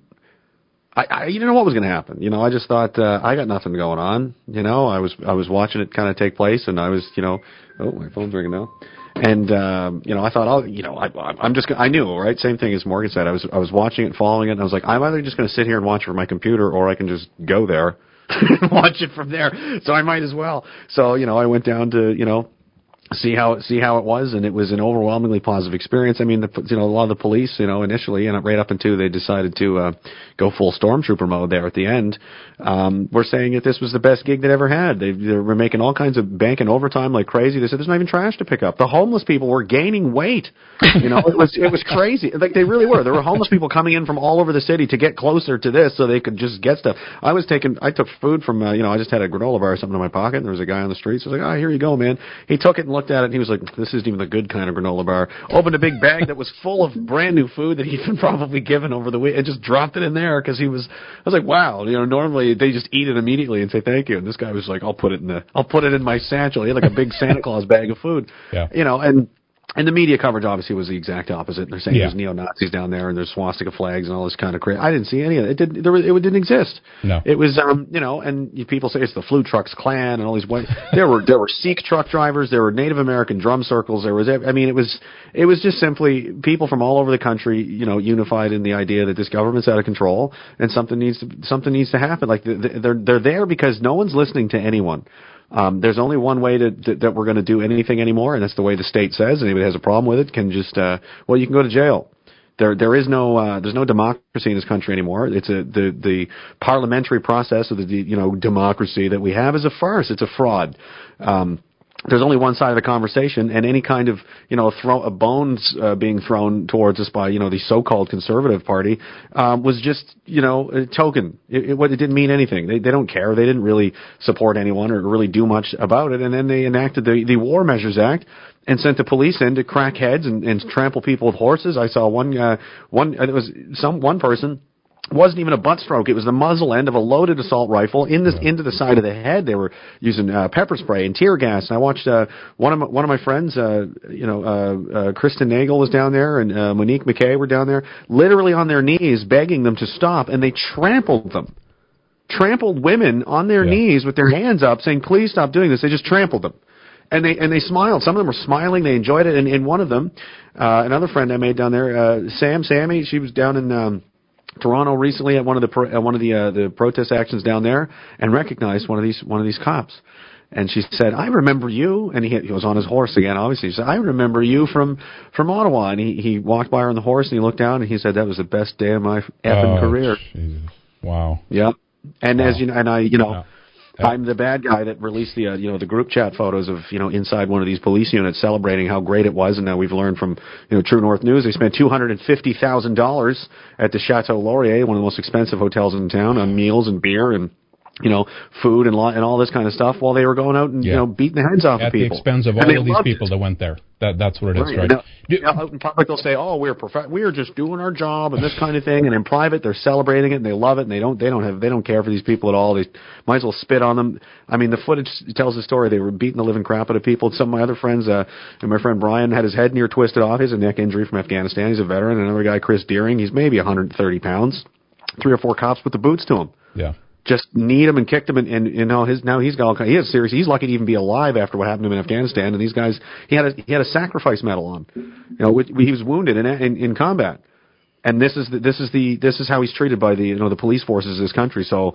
I, I you didn't know what was going to happen. You know, I just thought uh, I got nothing going on. You know, I was I was watching it kind of take place, and I was you know, oh, my phone's ringing now, and um, you know, I thought, oh, you know, I, I'm just gonna, I knew, right? Same thing as Morgan said. I was I was watching it, following it, and I was like, I'm either just going to sit here and watch it from my computer, or I can just go there and watch it from there. So I might as well. So you know, I went down to you know. see how see how it was, and it was an overwhelmingly positive experience. I mean, the, you know, a lot of the police, you know, initially, and right up until they decided to uh, go full stormtrooper mode there at the end, um, were saying that this was the best gig they'd ever had. They, they were making all kinds of banking overtime like crazy. They said there's not even trash to pick up. The homeless people were gaining weight. You know, it was it was crazy. Like they really were. There were homeless people coming in from all over the city to get closer to this so they could just get stuff. I was taking, I took food from, uh, you know, I just had a granola bar or something in my pocket, and there was a guy on the street. So I was like, oh, here you go, man. He took it and looked at it, and he was like, this isn't even the good kind of granola bar. Opened a big bag that was full of brand new food that he'd been probably given over the week, and just dropped it in there because he was. I was like, wow, you know, normally they just eat it immediately and say thank you, and this guy was like, I'll put it in the, I'll put it in my satchel. He had like a big Santa Claus bag of food, yeah. you know, and. And the media coverage obviously was the exact opposite. They're saying yeah. there's neo-Nazis down there and there's swastika flags and all this kind of crap. I didn't see any of it. It didn't. There was, it didn't exist. No. It was, um, you know, and people say it's the Flu Trucks Klan and all these. There were there were Sikh truck drivers. There were Native American drum circles. There was. I mean, it was it was just simply people from all over the country, you know, unified in the idea that this government's out of control and something needs to something needs to happen. Like they're they're there because no one's listening to anyone. Um, there's only one way to, to, that we're going to do anything anymore, and that's the way the state says. Anybody has a problem with it can just, uh, well, you can go to jail. There, there is no, uh, there's no democracy in this country anymore. It's a, the, the parliamentary process of the, you know, democracy that we have is a farce. It's a fraud. Um, There's only one side of the conversation, and any kind of, you know, throw, uh, bones uh, being thrown towards us by, you know, the so-called conservative party um, was just, you know, a token. It, it, it didn't mean anything. They, they don't care. They didn't really support anyone or really do much about it. And then they enacted the, the War Measures Act and sent the police in to crack heads and, and trample people with horses. I saw one, uh, one, it was some one person. Wasn't even a butt stroke. It was the muzzle end of a loaded assault rifle in this, into the side of the head. They were using uh, pepper spray and tear gas. And I watched uh, one of my, one of my friends, uh, you know, uh, uh, Kristen Nagel was down there, and uh, Monique McKay were down there, literally on their knees, begging them to stop, and they trampled them, trampled women on their yeah. knees with their hands up, saying, "Please stop doing this." They just trampled them. And they and they smiled. Some of them were smiling. They enjoyed it. And, and one of them, uh, another friend I made down there, uh, Sam, Sammy, she was down in um, Toronto recently at one of the pro, uh, one of the uh, the protest actions down there, and recognized one of these one of these cops. And she said, "I remember you." And he, he was on his horse again. Obviously, she said, "I remember you from from Ottawa." And he he walked by her on the horse, and he looked down, and he said, "That was the best day of my effing oh, career." Jesus. Wow. Yep. And wow. as you know, and I, you know. Wow. I'm the bad guy that released the, uh, you know, the group chat photos of, you know, inside one of these police units celebrating how great it was. And now we've learned from, you know, True North News, they spent two hundred fifty thousand dollars at the Chateau Laurier, one of the most expensive hotels in town, on meals and beer and, you know, food and lo- and all this kind of stuff while they were going out and, yeah. you know, beating the heads off at of people. At the expense of all of these people it. that went there. That That's what it is, right? right? Now, you know, out in public they'll say, "Oh, we're prof- we're just doing our job," and this kind of thing. And in private they're celebrating it and they love it, and they don't they don't have they don't care for these people at all. They might as well spit on them. I mean, the footage tells the story. They were beating the living crap out of people. Some of my other friends, uh, and my friend Brian had his head near twisted off. He has a neck injury from Afghanistan. He's a veteran. Another guy, Chris Deering, he's maybe one hundred thirty pounds. Three or four cops put the boots to him. Yeah. Just kneed him and kicked him, and, and you know his now he's got all kind. He is serious. He's lucky to even be alive after what happened to him in Afghanistan. And these guys, he had a he had a sacrifice medal on. You know, which, he was wounded in, in in combat, and this is the, this is the this is how he's treated by the you know the police forces of this country. So,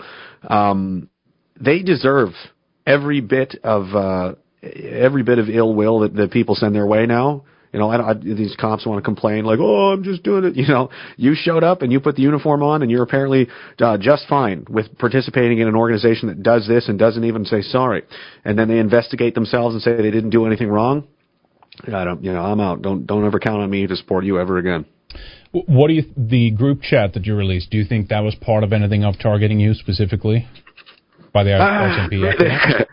um, they deserve every bit of uh, every bit of ill will that, that people send their way now. You know, I, I, these cops want to complain like, "Oh, I'm just doing it." You know, you showed up and you put the uniform on, and you're apparently uh, just fine with participating in an organization that does this and doesn't even say sorry. And then they investigate themselves and say they didn't do anything wrong. I don't, you know, I'm out. Don't don't ever count on me to support you ever again. What do you, the group chat that you released, do you think that was part of anything of targeting you specifically by the R C M P? Uh,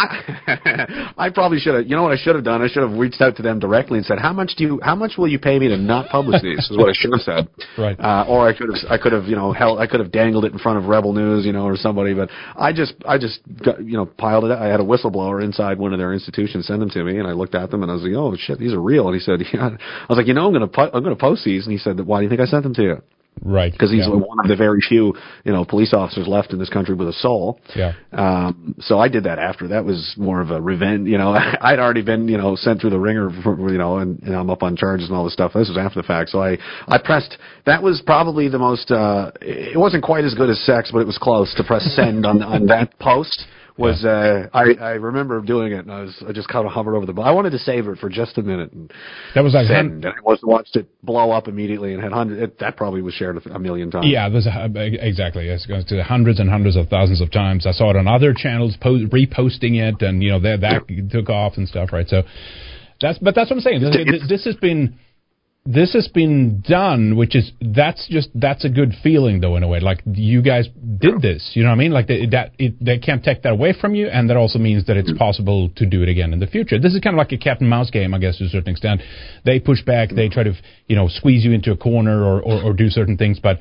I, I probably should have. You know what I should have done? I should have reached out to them directly and said, "How much do you? How much will you pay me to not publish these?" Is what I should have said. Right. Uh, or I could have. I could have. You know, held, I could have dangled it in front of Rebel News, you know, or somebody. But I just, I just, got, you know, piled it up. I had a whistleblower inside one of their institutions send them to me, and I looked at them and I was like, "Oh shit, these are real." And he said, "Yeah." I was like, "You know, I'm gonna, pu- I'm gonna post these." And he said, "Why do you think I sent them to you?" Right. Because he's yeah. one of the very few, you know, police officers left in this country with a soul. Yeah. Um, so I did that after. That was more of a revenge. You know, I'd already been, you know, sent through the ringer, for, you know, and, and I'm up on charges and all this stuff. This was after the fact. So I, I pressed, that was probably the most, uh, it wasn't quite as good as sex, but it was close to press send on, on that post. Was uh, I, I remember doing it, and I was I just kind of hovered over the. I wanted to savor it for just a minute, and that was like send, and I was watched it blow up immediately, and had hundred. It, that probably was shared a, a million times. Yeah, there's a, exactly. It goes to hundreds and hundreds of thousands of times. I saw it on other channels po- reposting it, and you know that that yeah. took off and stuff, right? So that's but that's what I'm saying. This, this has been. This has been done, which is that's just that's a good feeling though in a way. Like you guys did this, you know what I mean? Like they, that it, they can't take that away from you, and that also means that it's possible to do it again in the future. This is kind of like a cat and mouse game, I guess, to a certain extent. They push back, they try to you know squeeze you into a corner or, or, or do certain things, but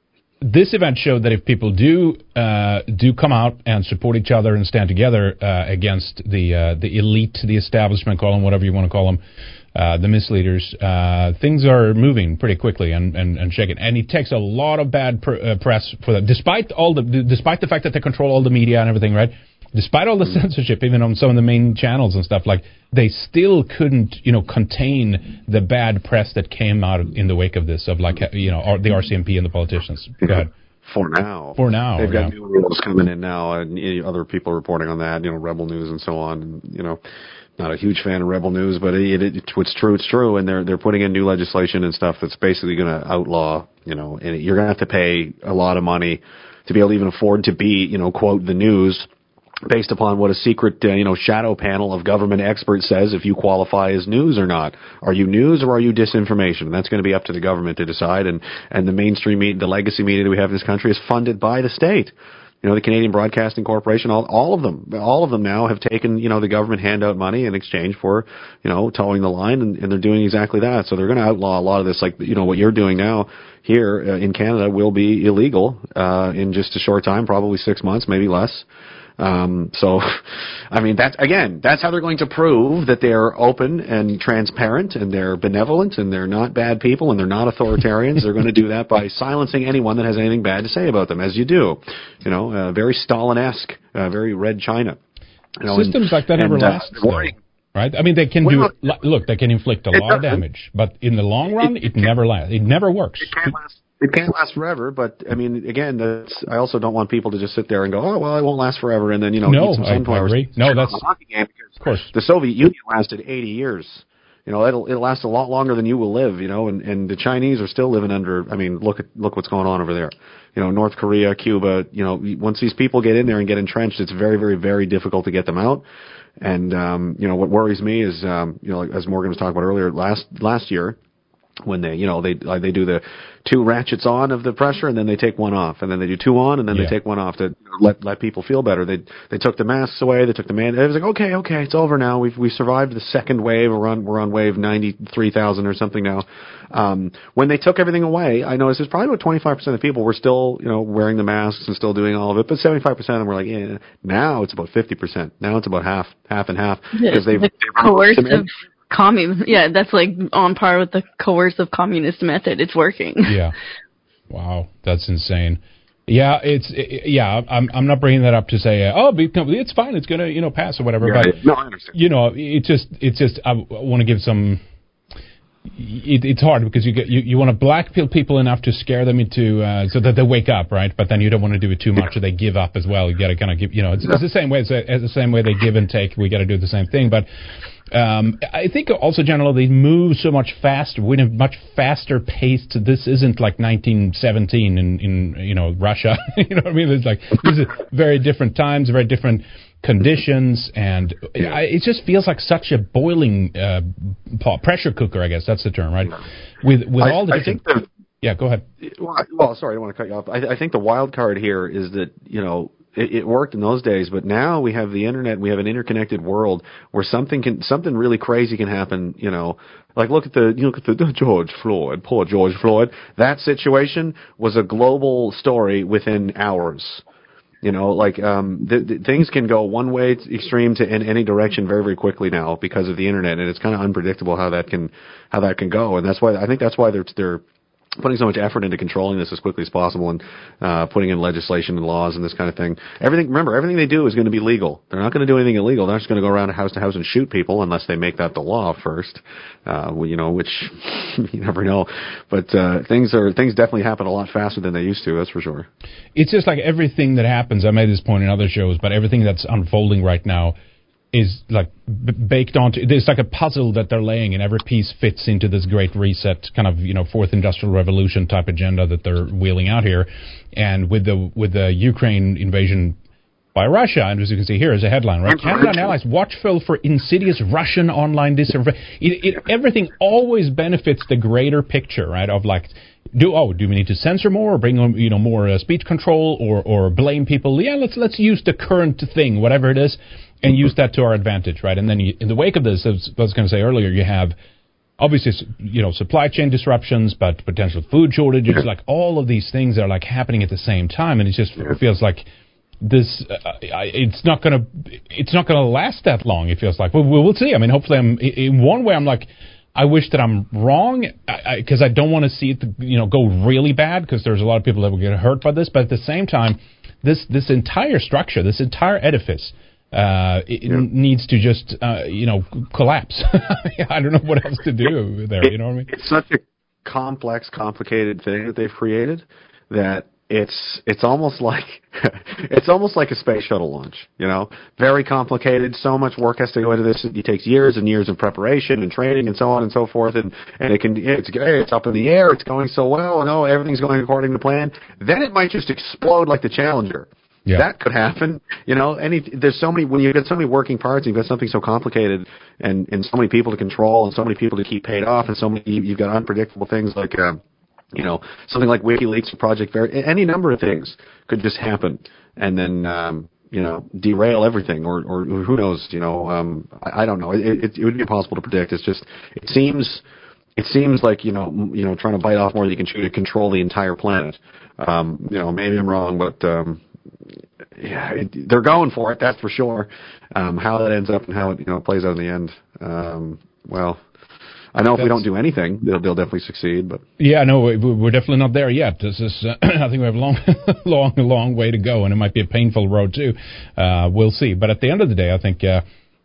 this event showed that if people do uh, do come out and support each other and stand together uh, against the uh, the elite, the establishment, call them whatever you want to call them. Uh, the misleaders, uh, things are moving pretty quickly and, and, and shaking. And it takes a lot of bad pr- uh, press for that, despite all the, despite the fact that they control all the media and everything, right? Despite all the mm. censorship, even on some of the main channels and stuff, like, they still couldn't, you know, contain the bad press that came out in the wake of this, of like, you know, the R C M P and the politicians. Go ahead. For now. For now. They've got yeah. new rules coming in now, and other people reporting on that, you know, Rebel News and so on, and, you know, not a huge fan of Rebel News, but it, it, it, what's true, it's true, and they're they're putting in new legislation and stuff that's basically going to outlaw, you know, and you're going to have to pay a lot of money to be able to even afford to be, you know, quote, the news, based upon what a secret, uh, you know, shadow panel of government experts says if you qualify as news or not. Are you news or are you disinformation? And that's going to be up to the government to decide, and, and the mainstream media, the legacy media that we have in this country is funded by the state. You know, the Canadian Broadcasting Corporation, all, all of them, all of them now have taken, you know, the government handout money in exchange for, you know, towing the line, and, and they're doing exactly that. So they're going to outlaw a lot of this, like, you know, what you're doing now here uh, in Canada will be illegal uh, in just a short time, probably six months, maybe less. Um, so, I mean, that's, again, that's how they're going to prove that they're open and transparent and they're benevolent and they're not bad people and they're not authoritarians. They're going to do that by silencing anyone that has anything bad to say about them, as you do. You know, uh, very Stalin-esque, uh, very Red China. You know, Systems and, like that never and, last, uh, though, right? I mean, they can well, do, look, they can inflict a lot of damage, but in the long run, it, it, it never lasts. It never works. It can't last. It can't last forever, but I mean, again, that's, I also don't want people to just sit there and go, "Oh, well, it won't last forever," and then you know, no, eat some sunflowers. I agree. No, that's a hockey game because of course. The Soviet Union lasted eighty years. You know, it'll it'll last a lot longer than you will live. You know, and and the Chinese are still living under. I mean, look at look what's going on over there. You know, North Korea, Cuba. You know, once these people get in there and get entrenched, it's very, very, very difficult to get them out. And um, you know, what worries me is, um, you know, as Morgan was talking about earlier, last last year. When they, you know, they uh, they do the two ratchets on of the pressure, and then they take one off, and then they do two on, and then yeah. they take one off to you know, let let people feel better. They they took the masks away, they took the man. It was like, okay, okay, it's over now. We've we survived the second wave. We're on we're on wave ninety three thousand or something now. Um, when they took everything away, I noticed there's probably about twenty five percent of people were still you know wearing the masks and still doing all of it, but seventy five percent of them were like, yeah. Now it's about fifty percent. Now it's about half half and half because they've, they've coercive. Commun- yeah, that's like on par with the coercive communist method. It's working. Yeah. Wow, that's insane. Yeah, it's it, yeah. I'm I'm not bringing that up to say uh, oh, it's fine. It's gonna you know pass or whatever. Yeah, but no, I understand. You know, it just it's just I want to give some. It, it's hard because you get you, you want to blackmail people enough to scare them into uh, so that they wake up, right? But then you don't want to do it too much, or they give up as well. You got to kind of give, you know, it's, it's the same way. It's, it's the same way they give and take. We got to do the same thing, but. Um, I think also generally they move so much faster, with a much faster pace. To this isn't like nineteen seventeen in, in you know Russia. You know what I mean? It's like these are very different times, very different conditions, and Yeah. I, it just feels like such a boiling uh, pressure cooker. I guess that's the term, right? With with I, all the I different. think the, yeah, go ahead. Well, well, sorry, I don't want to cut you off. I, I think the wild card here is that, you know, it, it worked in those days, but now we have the internet, we have an interconnected world where something can, something really crazy can happen, you know. Like look at the, you look at the, the George Floyd, poor George Floyd. That situation was a global story within hours. You know, like um, the, the, things can go one way extreme to in any direction very, very quickly now because of the internet, and it's kind of unpredictable how that can, how that can go. And that's why I think that's why they're they're putting so much effort into controlling this as quickly as possible and uh, putting in legislation and laws and this kind of thing. Everything, remember, everything they do is going to be legal. They're not going to do anything illegal. They're just going to go around house to house and shoot people unless they make that the law first. Uh, you know, which you never know. But uh, things are things definitely happen a lot faster than they used to. That's for sure. It's just like everything that happens. I made this point in other shows, but everything that's unfolding right now is like b- baked onto. It's like a puzzle that they're laying, and every piece fits into this great reset, kind of, you know, fourth industrial revolution type agenda that they're wheeling out here. And with the with the Ukraine invasion by Russia, and as you can see here is a headline, right? Canada and allies watchful for insidious Russian online disinformation. It, it, everything always benefits the greater picture, right? Of like, do oh, do we need to censor more, or bring you know more uh, speech control, or or blame people? Yeah, let's let's use the current thing, whatever it is, and use that to our advantage, right? And then you, in the wake of this, as I was going to say earlier, you have obviously, you know, supply chain disruptions, but potential food shortages, like all of these things are like happening at the same time, and it just feels like this. Uh, it's not going to, it's not going to last that long. It feels like. Well, we'll see. I mean, hopefully, I'm in one way. I'm like, I wish that I'm wrong because I, I, I don't want to see it, you know, go really bad because there's a lot of people that will get hurt by this. But at the same time, this this entire structure, this entire edifice. Uh, it yeah. needs to just, uh, you know, collapse. I don't know what else to do there. You know what I mean? It's such a complex, complicated thing that they've created that it's it's almost like it's almost like a space shuttle launch. You know, very complicated. So much work has to go into this. It takes years and years of preparation and training and so on and so forth. And and it can it's it's up in the air. It's going so well. No, everything's going according to plan. Then it might just explode like the Challenger. Yeah. That could happen. You know, any, there's so many, when you get so many working parts, you've got something so complicated and, and so many people to control and so many people to keep paid off and so many, you've got unpredictable things like, uh, you know, something like WikiLeaks or Project Verity, any number of things could just happen and then, um, you know, derail everything or, or who knows, you know, um, I, I don't know. It, it, it would be impossible to predict. It's just, it seems, it seems like, you know, you know, trying to bite off more than you can chew to control the entire planet. Um, you know, maybe I'm wrong, but, um, yeah, it, they're going for it. That's for sure. Um, how that ends up and how it you know plays out in the end. Um, well, I know if That's, we don't do anything, they'll, they'll definitely succeed. But yeah, no, we're definitely not there yet. This is, uh, I think we have a long, long, long way to go, and it might be a painful road too. Uh, we'll see. But at the end of the day, I think. Uh,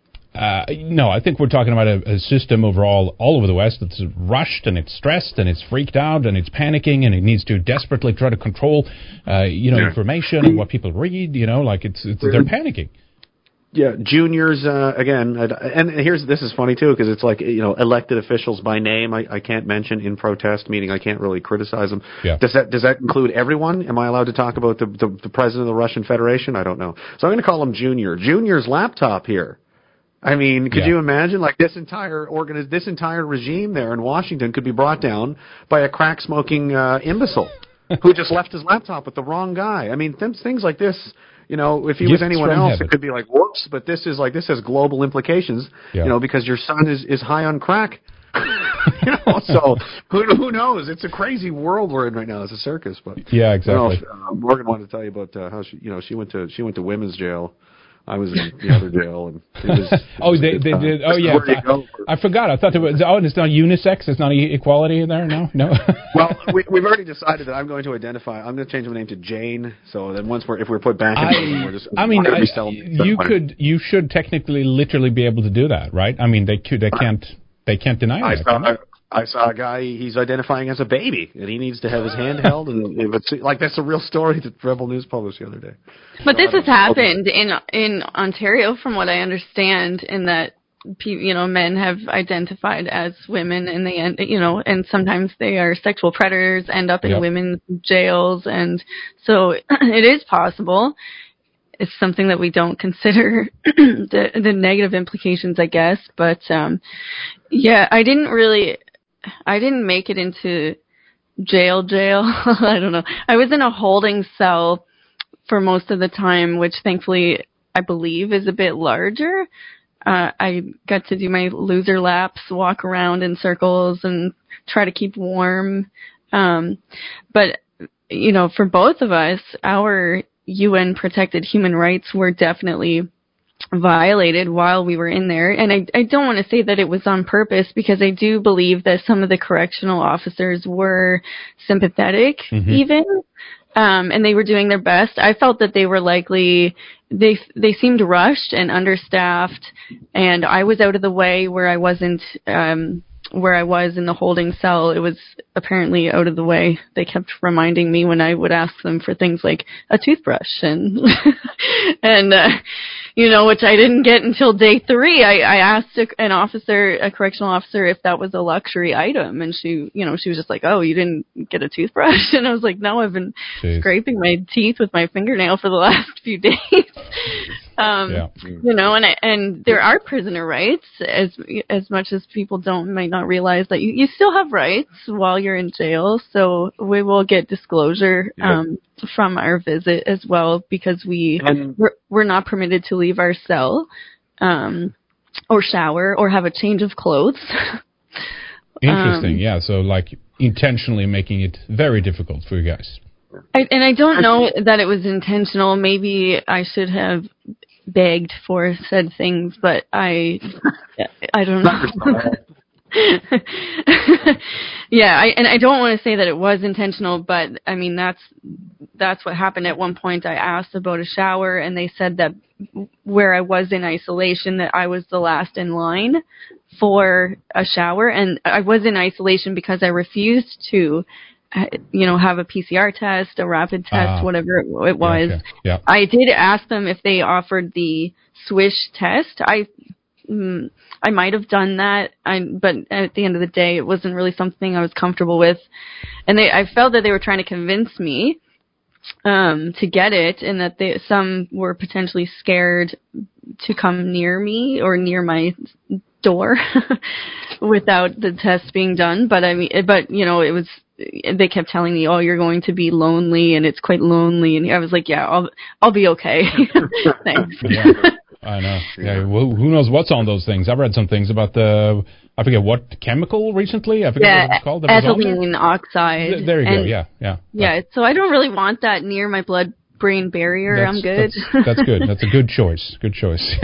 Uh, no, I think we're talking about a, a system overall all over the West that's rushed and it's stressed and it's freaked out and it's panicking and it needs to desperately try to control, uh, you know, yeah. information and what people read. You know, like it's, it's they're panicking. Yeah, juniors uh, again, and here's this is funny too because it's like you know elected officials by name. I, I can't mention in protest, meaning I can't really criticize them. Yeah. Does that does that include everyone? Am I allowed to talk about the the, the president of the Russian Federation? I don't know. So I'm going to call him Junior. Junior's laptop here. I mean, could yeah. you imagine, like, this entire organiz- this entire regime there in Washington could be brought down by a crack-smoking uh, imbecile who just left his laptop with the wrong guy. I mean, th- things like this, you know, if he Gifts was anyone else, heaven. It could be like, whoops, but this is like, this has global implications, yeah. you know, because your son is, is high on crack. you know, so who who knows? It's a crazy world we're in right now. It's a circus, but yeah, exactly. You know, uh, Morgan wanted to tell you about uh, how she, you know, she went to she went to women's jail. I was in the other jail, and it was. It oh, was they, they did. Oh, yeah. I, I forgot. I thought there was. Oh, and it's not unisex. It's not equality in there. No, no. Well, we, we've already decided that I'm going to identify. I'm going to change my name to Jane. So then, once we're if we're put back, in I, prison, we're just. I mean, I, you could, you should technically, literally be able to do that, right? I mean, they could, they can't, they can't deny I that. Saw, I, I saw a guy. He's identifying as a baby, and he needs to have his hand held. And if it's like that's a real story that Rebel News published the other day. But so, this has happened in in Ontario, from what I understand, in that you know men have identified as women, and they end, you know, and sometimes they are sexual predators, end up in yep. women's jails, and so it is possible. it's something that we don't consider the the negative implications, I guess. But um, yeah, I didn't really, I didn't make it into jail. Jail. I don't know. I was in a holding cell for most of the time, which thankfully I believe is a bit larger. Uh, I got to do my loser laps, walk around in circles, and try to keep warm. Um, but you know, for both of us, our U N protected human rights were definitely violated while we were in there. And I, I don't want to say that it was on purpose, because I do believe that some of the correctional officers were sympathetic, mm-hmm. even, um, and they were doing their best. I felt that they were likely, they, they seemed rushed and understaffed, and I was out of the way where I wasn't, um, where I was in the holding cell. It was apparently out of the way. They kept reminding me when I would ask them for things like a toothbrush and, and, uh, you know, which I didn't get until day three. I, I asked a, an officer, a correctional officer, if that was a luxury item. And she, you know, she was just like, oh, you didn't get a toothbrush? And I was like, no, I've been Jeez. scraping my teeth with my fingernail for the last few days. Um, yeah. you know, and, and there are prisoner rights, as, as much as people don't, might not realize that you, you still have rights while you're in jail. So we will get disclosure, yeah. um, from our visit as well, because we, and, we're, we're not permitted to leave our cell, um, or shower or have a change of clothes. Interesting. Um, yeah. So like intentionally making it very difficult for you guys. I, and I don't know that it was intentional. Maybe I should have begged for said things, but I, I don't know. yeah, I, and I don't want to say that it was intentional, but I mean, that's, that's what happened. At one point I asked about a shower, and they said that where I was in isolation, that I was the last in line for a shower, and I was in isolation because I refused to, you know, have a P C R test, a rapid test, uh, whatever it was. Yeah, yeah. I did ask them if they offered the Swish test. I, mm, I might have done that, I, but at the end of the day, it wasn't really something I was comfortable with. And they, I felt that they were trying to convince me, um, to get it, and that they, some were potentially scared to come near me or near my door without the test being done. But I mean, but you know, it was, they kept telling me, oh, you're going to be lonely, and it's quite lonely. And I was like, yeah, I'll, I'll be okay. Thanks. Yeah, I know. Yeah. Well, who knows what's on those things? I've read some things about the, I forget what chemical recently. I forget yeah, what it's called. Ethylene oxide. Th- there you and, go. Yeah. Yeah. Yeah. Right. So I don't really want that near my blood brain barrier. That's, I'm good. That's, that's good. That's a good choice. Good choice.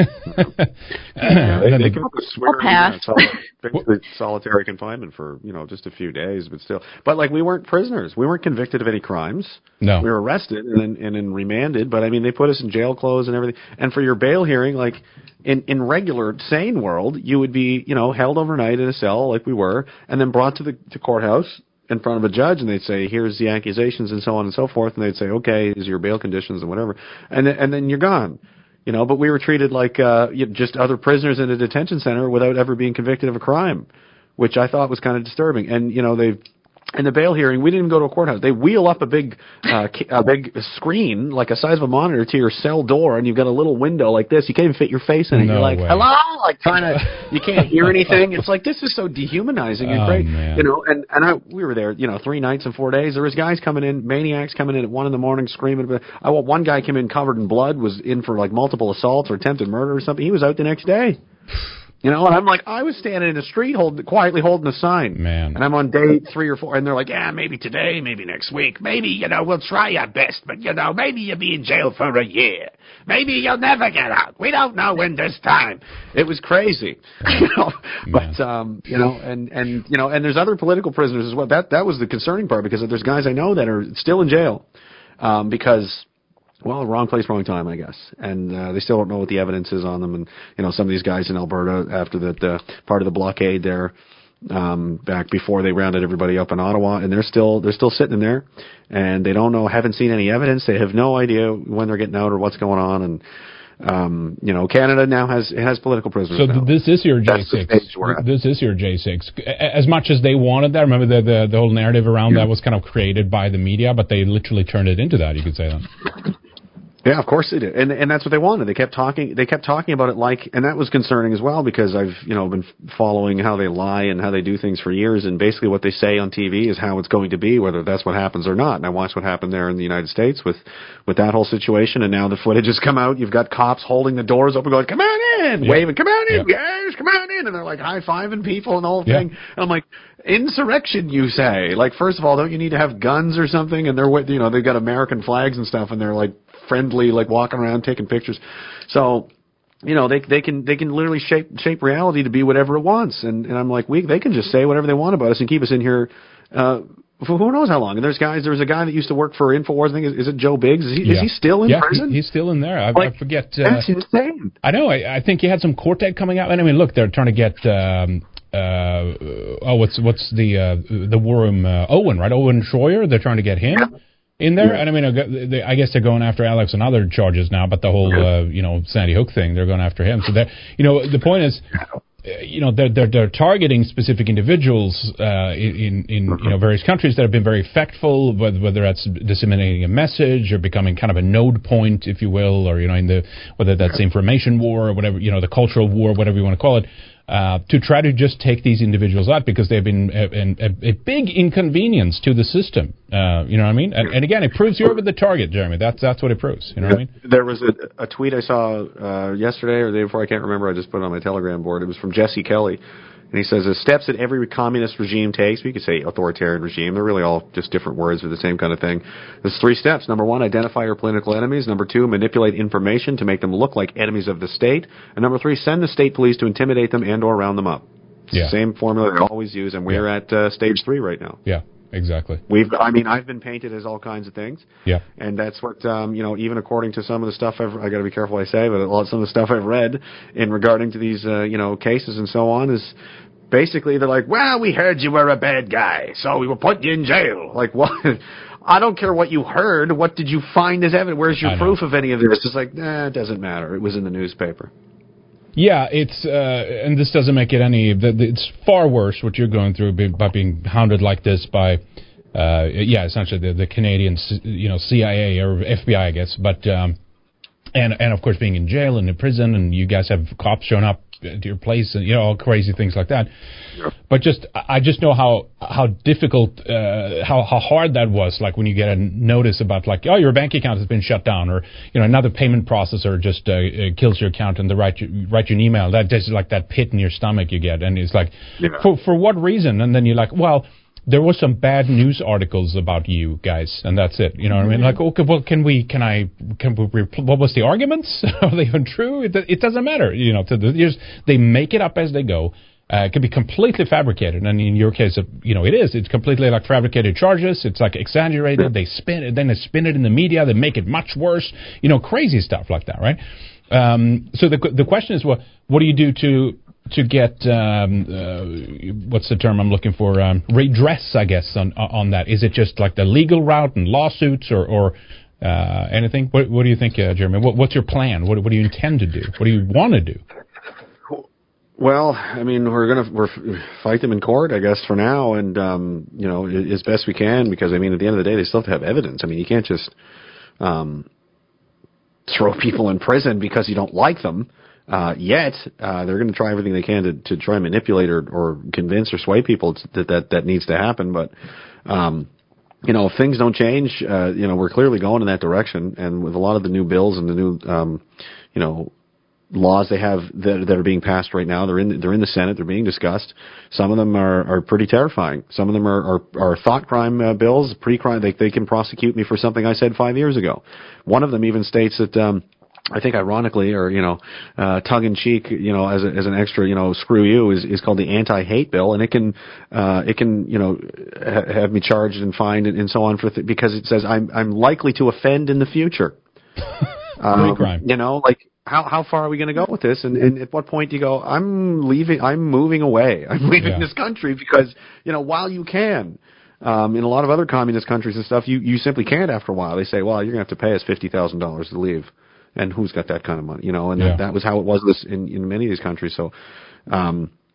yeah, they, they can swear in sol- solitary confinement for, you know, just a few days, but still. But like, we weren't prisoners. We weren't convicted of any crimes. No. We were arrested and then and then remanded. But I mean, they put us in jail clothes and everything. And for your bail hearing, like in in regular sane world, you would be, you know, held overnight in a cell like we were, and then brought to the to courthouse in front of a judge, and they'd say, here's the accusations and so on and so forth, and they'd say, okay, these are your bail conditions and whatever, and then, and then you're gone, you know. But we were treated like uh, just other prisoners in a detention center without ever being convicted of a crime, which I thought was kind of disturbing. And you know, they've in the bail hearing, we didn't even go to a courthouse. They wheel up a big, uh, a big screen, like a size of a monitor, to your cell door, and you've got a little window like this. You can't even fit your face in it. No You're like, way. hello, like trying to, you can't hear anything. It's like, this is so dehumanizing and oh, great, man. you know. And and I, we were there, you know, three nights and four days. There was guys coming in, maniacs coming in at one in the morning screaming. I one guy came in covered in blood, was in for like multiple assaults or attempted murder or something. He was out the next day. You know, and I'm like, I was standing in the street holding, quietly holding a sign. Man. And I'm on day three or four, and they're like, yeah, maybe today, maybe next week. Maybe, you know, we'll try our best, but, you know, maybe you'll be in jail for a year. Maybe you'll never get out. We don't know when this time. It was crazy. you know, but, um, you know, and, and, you know, and there's other political prisoners as well. That, that was the concerning part, because there's guys I know that are still in jail, um, because, well, wrong place, wrong time, I guess. And uh, they still don't know what the evidence is on them. And, you know, some of these guys in Alberta, after that uh, part of the blockade there, um, back before they rounded everybody up in Ottawa, and they're still they're still sitting in there, and they don't know, haven't seen any evidence. They have no idea when they're getting out or what's going on. And um, you know, Canada now has it has political prisoners. So now. this is your J six. This is your J six. As much as they wanted that, remember the the, the whole narrative around yeah. that was kind of created by the media, but they literally turned it into that. You could say that. Yeah, of course they did, and and that's what they wanted. They kept talking. They kept talking about it like, and that was concerning as well because I've you know been following how they lie and how they do things for years, and basically what they say on T V is how it's going to be, whether that's what happens or not. And I watched what happened there in the United States with with that whole situation, and now the footage has come out. You've got cops holding the doors open, going, "Come on in," yeah. waving, "Come on in, yeah. guys, come on in," and they're like high fiving people and the whole thing. Yeah. And I'm like, insurrection, you say? Like, first of all, don't you need to have guns or something? And they're you know they've got American flags and stuff, and they're like friendly, like walking around taking pictures. So, you know, they they can they can literally shape shape reality to be whatever it wants. And and I'm like, we they can just say whatever they want about us and keep us in here uh, for who knows how long. And there's guys. There was a guy that used to work for InfoWars. I think is, is it Joe Biggs? Is he yeah. is he still in yeah, prison? He, he's still in there. I, like, I forget. Uh, that's insane. I know. I, I think he had some court date coming out. And I mean, look, they're trying to get. Um, uh, oh, what's what's the uh, the Warren uh, Owen right? Owen Schroyer. They're trying to get him. Yeah. In there, yeah. and I mean, I guess they're going after Alex and other charges now, but the whole, uh, you know, Sandy Hook thing, they're going after him. So that, you know, the point is, you know, they're they're, they're targeting specific individuals uh, in in you know various countries that have been very effectful, whether whether that's disseminating a message or becoming kind of a node point, if you will, or you know, in the whether that's the information war or whatever, you know, the cultural war, whatever you want to call it. Uh, to try to just take these individuals out because they've been a, a, a big inconvenience to the system. Uh, you know what I mean? And, and again, it proves you're over the target, Jeremy. That's that's what it proves. You know what I mean? There was a, a tweet I saw uh, yesterday or the day before, I can't remember. I just put it on my Telegram board. It was from Jesse Kelly. And he says, the steps that every communist regime takes, we could say authoritarian regime, they're really all just different words for the same kind of thing. There's three steps. Number one, identify your political enemies. Number two, manipulate information to make them look like enemies of the state. And number three, send the state police to intimidate them and or round them up. It's yeah. the same formula they always use, and we're yeah. at uh, stage three right now. Yeah. Exactly. We've, I mean, I've been painted as all kinds of things. Yeah. And that's what, um, you know, even according to some of the stuff I've, I got to be careful what I say, but a lot, some of the stuff I've read in regarding to these, uh, you know, cases and so on is basically they're like, well, we heard you were a bad guy, so we will put you in jail. Like, what? I don't care what you heard. What did you find as evidence? Where's your proof of any of this? It's like, nah, it doesn't matter. It was in the newspaper. Yeah, it's, uh, and this doesn't make it any, it's far worse what you're going through by being hounded like this by, uh, yeah, essentially the, the Canadian, you know, C I A or F B I, I guess, but, um, and, and of course being in jail and in prison, and you guys have cops showing up to your place and, you know, all crazy things like that. Sure. But just, I just know how, how difficult, uh, how, how hard that was, like when you get a notice about like, oh, your bank account has been shut down, or, you know, another payment processor just, uh, kills your account and they write you, write you an email. That just like that pit in your stomach you get. And it's like, yeah. for, for what reason? And then you're like, well, there were some bad news articles about you guys, and that's it. You know what I mean? Like, okay, well, can we, can I, can we, what was the arguments? Are they untrue? It, it doesn't matter. You know, to the, just, they make it up as they go. Uh, it can be completely fabricated, and in your case, you know, it is. It's completely like fabricated charges. It's like exaggerated. They spin it, then they spin it in the media. They make it much worse. You know, crazy stuff like that, right? Um, so the the question is, what what do you do to to get um, uh, what's the term I'm looking for? Um, redress, I guess, on on that. Is it just like the legal route and lawsuits, or or uh, anything? What what do you think, uh, Jeremy? What, what's your plan? What what do you intend to do? What do you want to do? Well, I mean, we're gonna we're fight them in court, I guess, for now, and um, you know, as best we can, because I mean, at the end of the day, they still have to have evidence. I mean, you can't just um, throw people in prison because you don't like them. Uh, yet, uh, they're going to try everything they can to, to try and manipulate or, or convince or sway people that that that needs to happen. But um, you know, if things don't change, uh, you know, we're clearly going in that direction. And with a lot of the new bills and the new, um, you know, laws they have that, that are being passed right now, they're in they're in the Senate, they're being discussed. Some of them are, are pretty terrifying. Some of them are are, are thought crime uh, bills, pre-crime. They they can prosecute me for something I said five years ago. One of them even states that. Um, I think ironically, or, you know, uh, tongue in cheek, you know, as a, as an extra, you know, screw you is, is called the anti-hate bill. And it can, uh, it can, you know, ha- have me charged and fined and, and so on for, th- because it says I'm, I'm likely to offend in the future. um, crime. You know, like, how, how far are we going to go with this? And, and at what point do you go, I'm leaving, I'm moving away. I'm leaving yeah. this country because, you know, while you can, um, in a lot of other communist countries and stuff, you, you simply can't after a while. They say, well, you're going to have to pay us fifty thousand dollars to leave. And who's got that kind of money, you know? And yeah. that, that was how it was this in, in many of these countries. So, um,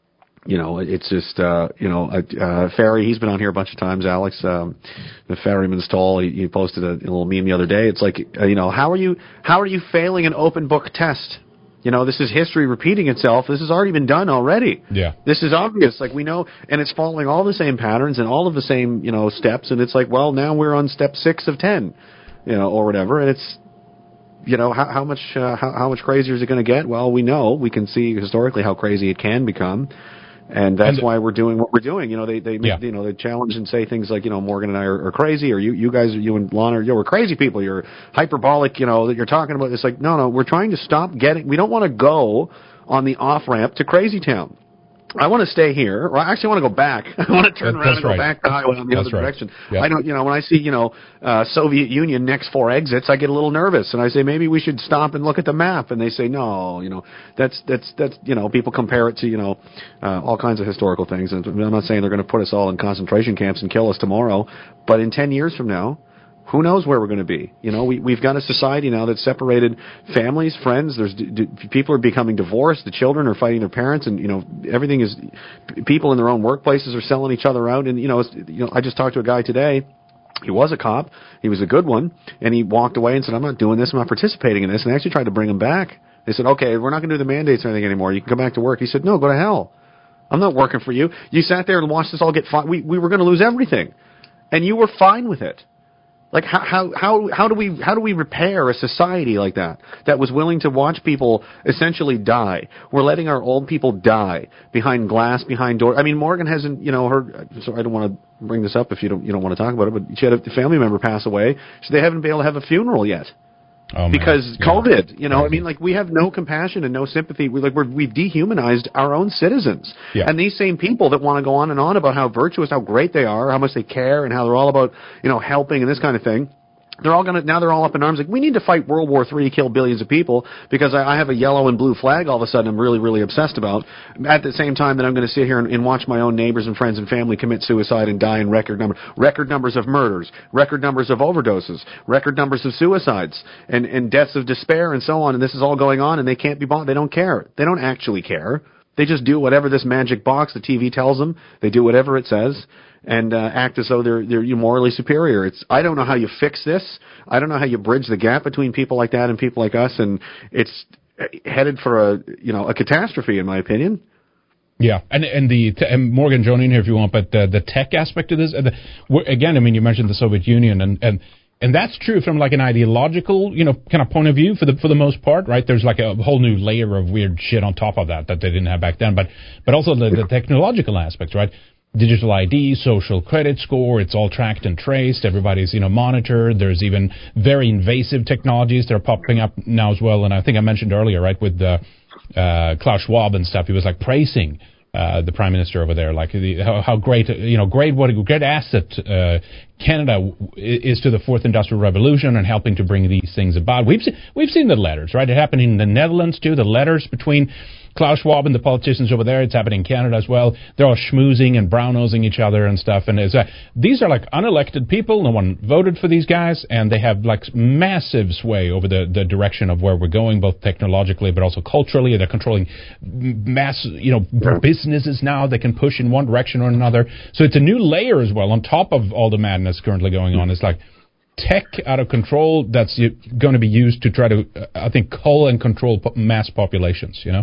you know, it's just, uh, you know, uh, Ferry, he's been on here a bunch of times, Alex, um, the Ferryman's Toll, he, he posted a, a little meme the other day. It's like, uh, you know, how are you, how are you failing an open book test? You know, this is history repeating itself. This has already been done already. Yeah. This is obvious. Like, we know, and it's following all the same patterns and all of the same, you know, steps. And it's like, well, now we're on step six of ten, you know, or whatever. And it's, you know, how, how much, uh, how, how much crazier is it going to get? Well, we know, we can see historically how crazy it can become. And that's and the, why we're doing what we're doing. You know, they, they, make, yeah. you know, they challenge and say things like, you know, Morgan and I are, are crazy, or you, you guys, you and Lon are, you know, we're crazy people. You're hyperbolic, you know, that you're talking about. It's like, no, no, we're trying to stop getting, we don't want to go on the off ramp to Crazy Town. I want to stay here, or I actually want to go back. I want to turn that, around and go right. back the highway on the that's other right. direction. Yep. I don't, you know, when I see, you know, uh, Soviet Union next four exits, I get a little nervous, and I say maybe we should stop and look at the map. And they say no, you know, that's that's that's you know, people compare it to you know, uh, all kinds of historical things. And I'm not saying they're going to put us all in concentration camps and kill us tomorrow, but in ten years from now, who knows where we're going to be? You know, we, we've got a society now that's separated families, friends. There's d- d- people are becoming divorced. The children are fighting their parents, and you know, everything is. People in their own workplaces are selling each other out. And you know, it's, you know, I just talked to a guy today. He was a cop. He was a good one, and he walked away and said, "I'm not doing this. I'm not participating in this." And they actually tried to bring him back. They said, "Okay, we're not going to do the mandates or anything anymore. You can come back to work." He said, "No, go to hell. I'm not working for you. You sat there and watched us all get fought. We we were going to lose everything, and you were fine with it." Like how how how how do we how do we repair a society like that that was willing to watch people essentially die? We're letting our old people die behind glass, behind doors. I mean, Morgan hasn't, you know, her. So I don't want to bring this up if you don't you don't want to talk about it, but she had a family member pass away, so they haven't been able to have a funeral yet. Oh, because yeah. COVID, you know, I mean, like we have no compassion and no sympathy. We like we're, we've dehumanized our own citizens, yeah. and these same people that want to go on and on about how virtuous, how great they are, how much they care, and how they're all about you know helping and this kind of thing. They're all gonna now. They're all up in arms. Like we need to fight World War Three, kill billions of people because I, I have a yellow and blue flag. All of a sudden, I'm really, really obsessed about. At the same time that I'm going to sit here and, and watch my own neighbors and friends and family commit suicide and die in record number, record numbers of murders, record numbers of overdoses, record numbers of suicides, and and deaths of despair and so on. And this is all going on, and they can't be bought. They don't care. They don't actually care. They just do whatever this magic box, the T V tells them. They do whatever it says. And uh, act as though they're they're morally superior. It's I don't know how you fix this. I don't know how you bridge the gap between people like that and people like us. And it's headed for a you know a catastrophe, in my opinion. Yeah, and and the and Morgan, join in here if you want. But the, the tech aspect of this, and the, again, I mean, you mentioned the Soviet Union, and and. And that's true from like an ideological, you know, kind of point of view for the for the most part, right? There's like a whole new layer of weird shit on top of that that they didn't have back then, but but also the, the technological aspects, right? Digital I D, social credit score, it's all tracked and traced. Everybody's, you know, monitored. There's even very invasive technologies that are popping up now as well. And I think I mentioned earlier, right, with uh, uh, Klaus Schwab and stuff, he was like praising Uh, the prime minister over there, like the, how, how great, you know, great what a great asset uh, Canada is to the fourth industrial revolution and helping to bring these things about. We've seen, we've seen the letters, right? It happened in the Netherlands too. The letters between Klaus Schwab and the politicians over there. It's happening in Canada as well. They're all schmoozing and brown-nosing each other and stuff. And it's, uh, these are like unelected people. No one voted for these guys, and they have like massive sway over the, the direction of where we're going, both technologically but also culturally. They're controlling mass, you know, businesses now. They can push in one direction or another. So it's a new layer as well on top of all the madness currently going on. It's like tech out of control that's going to be used to try to, uh, I think, cull and control mass populations. You know.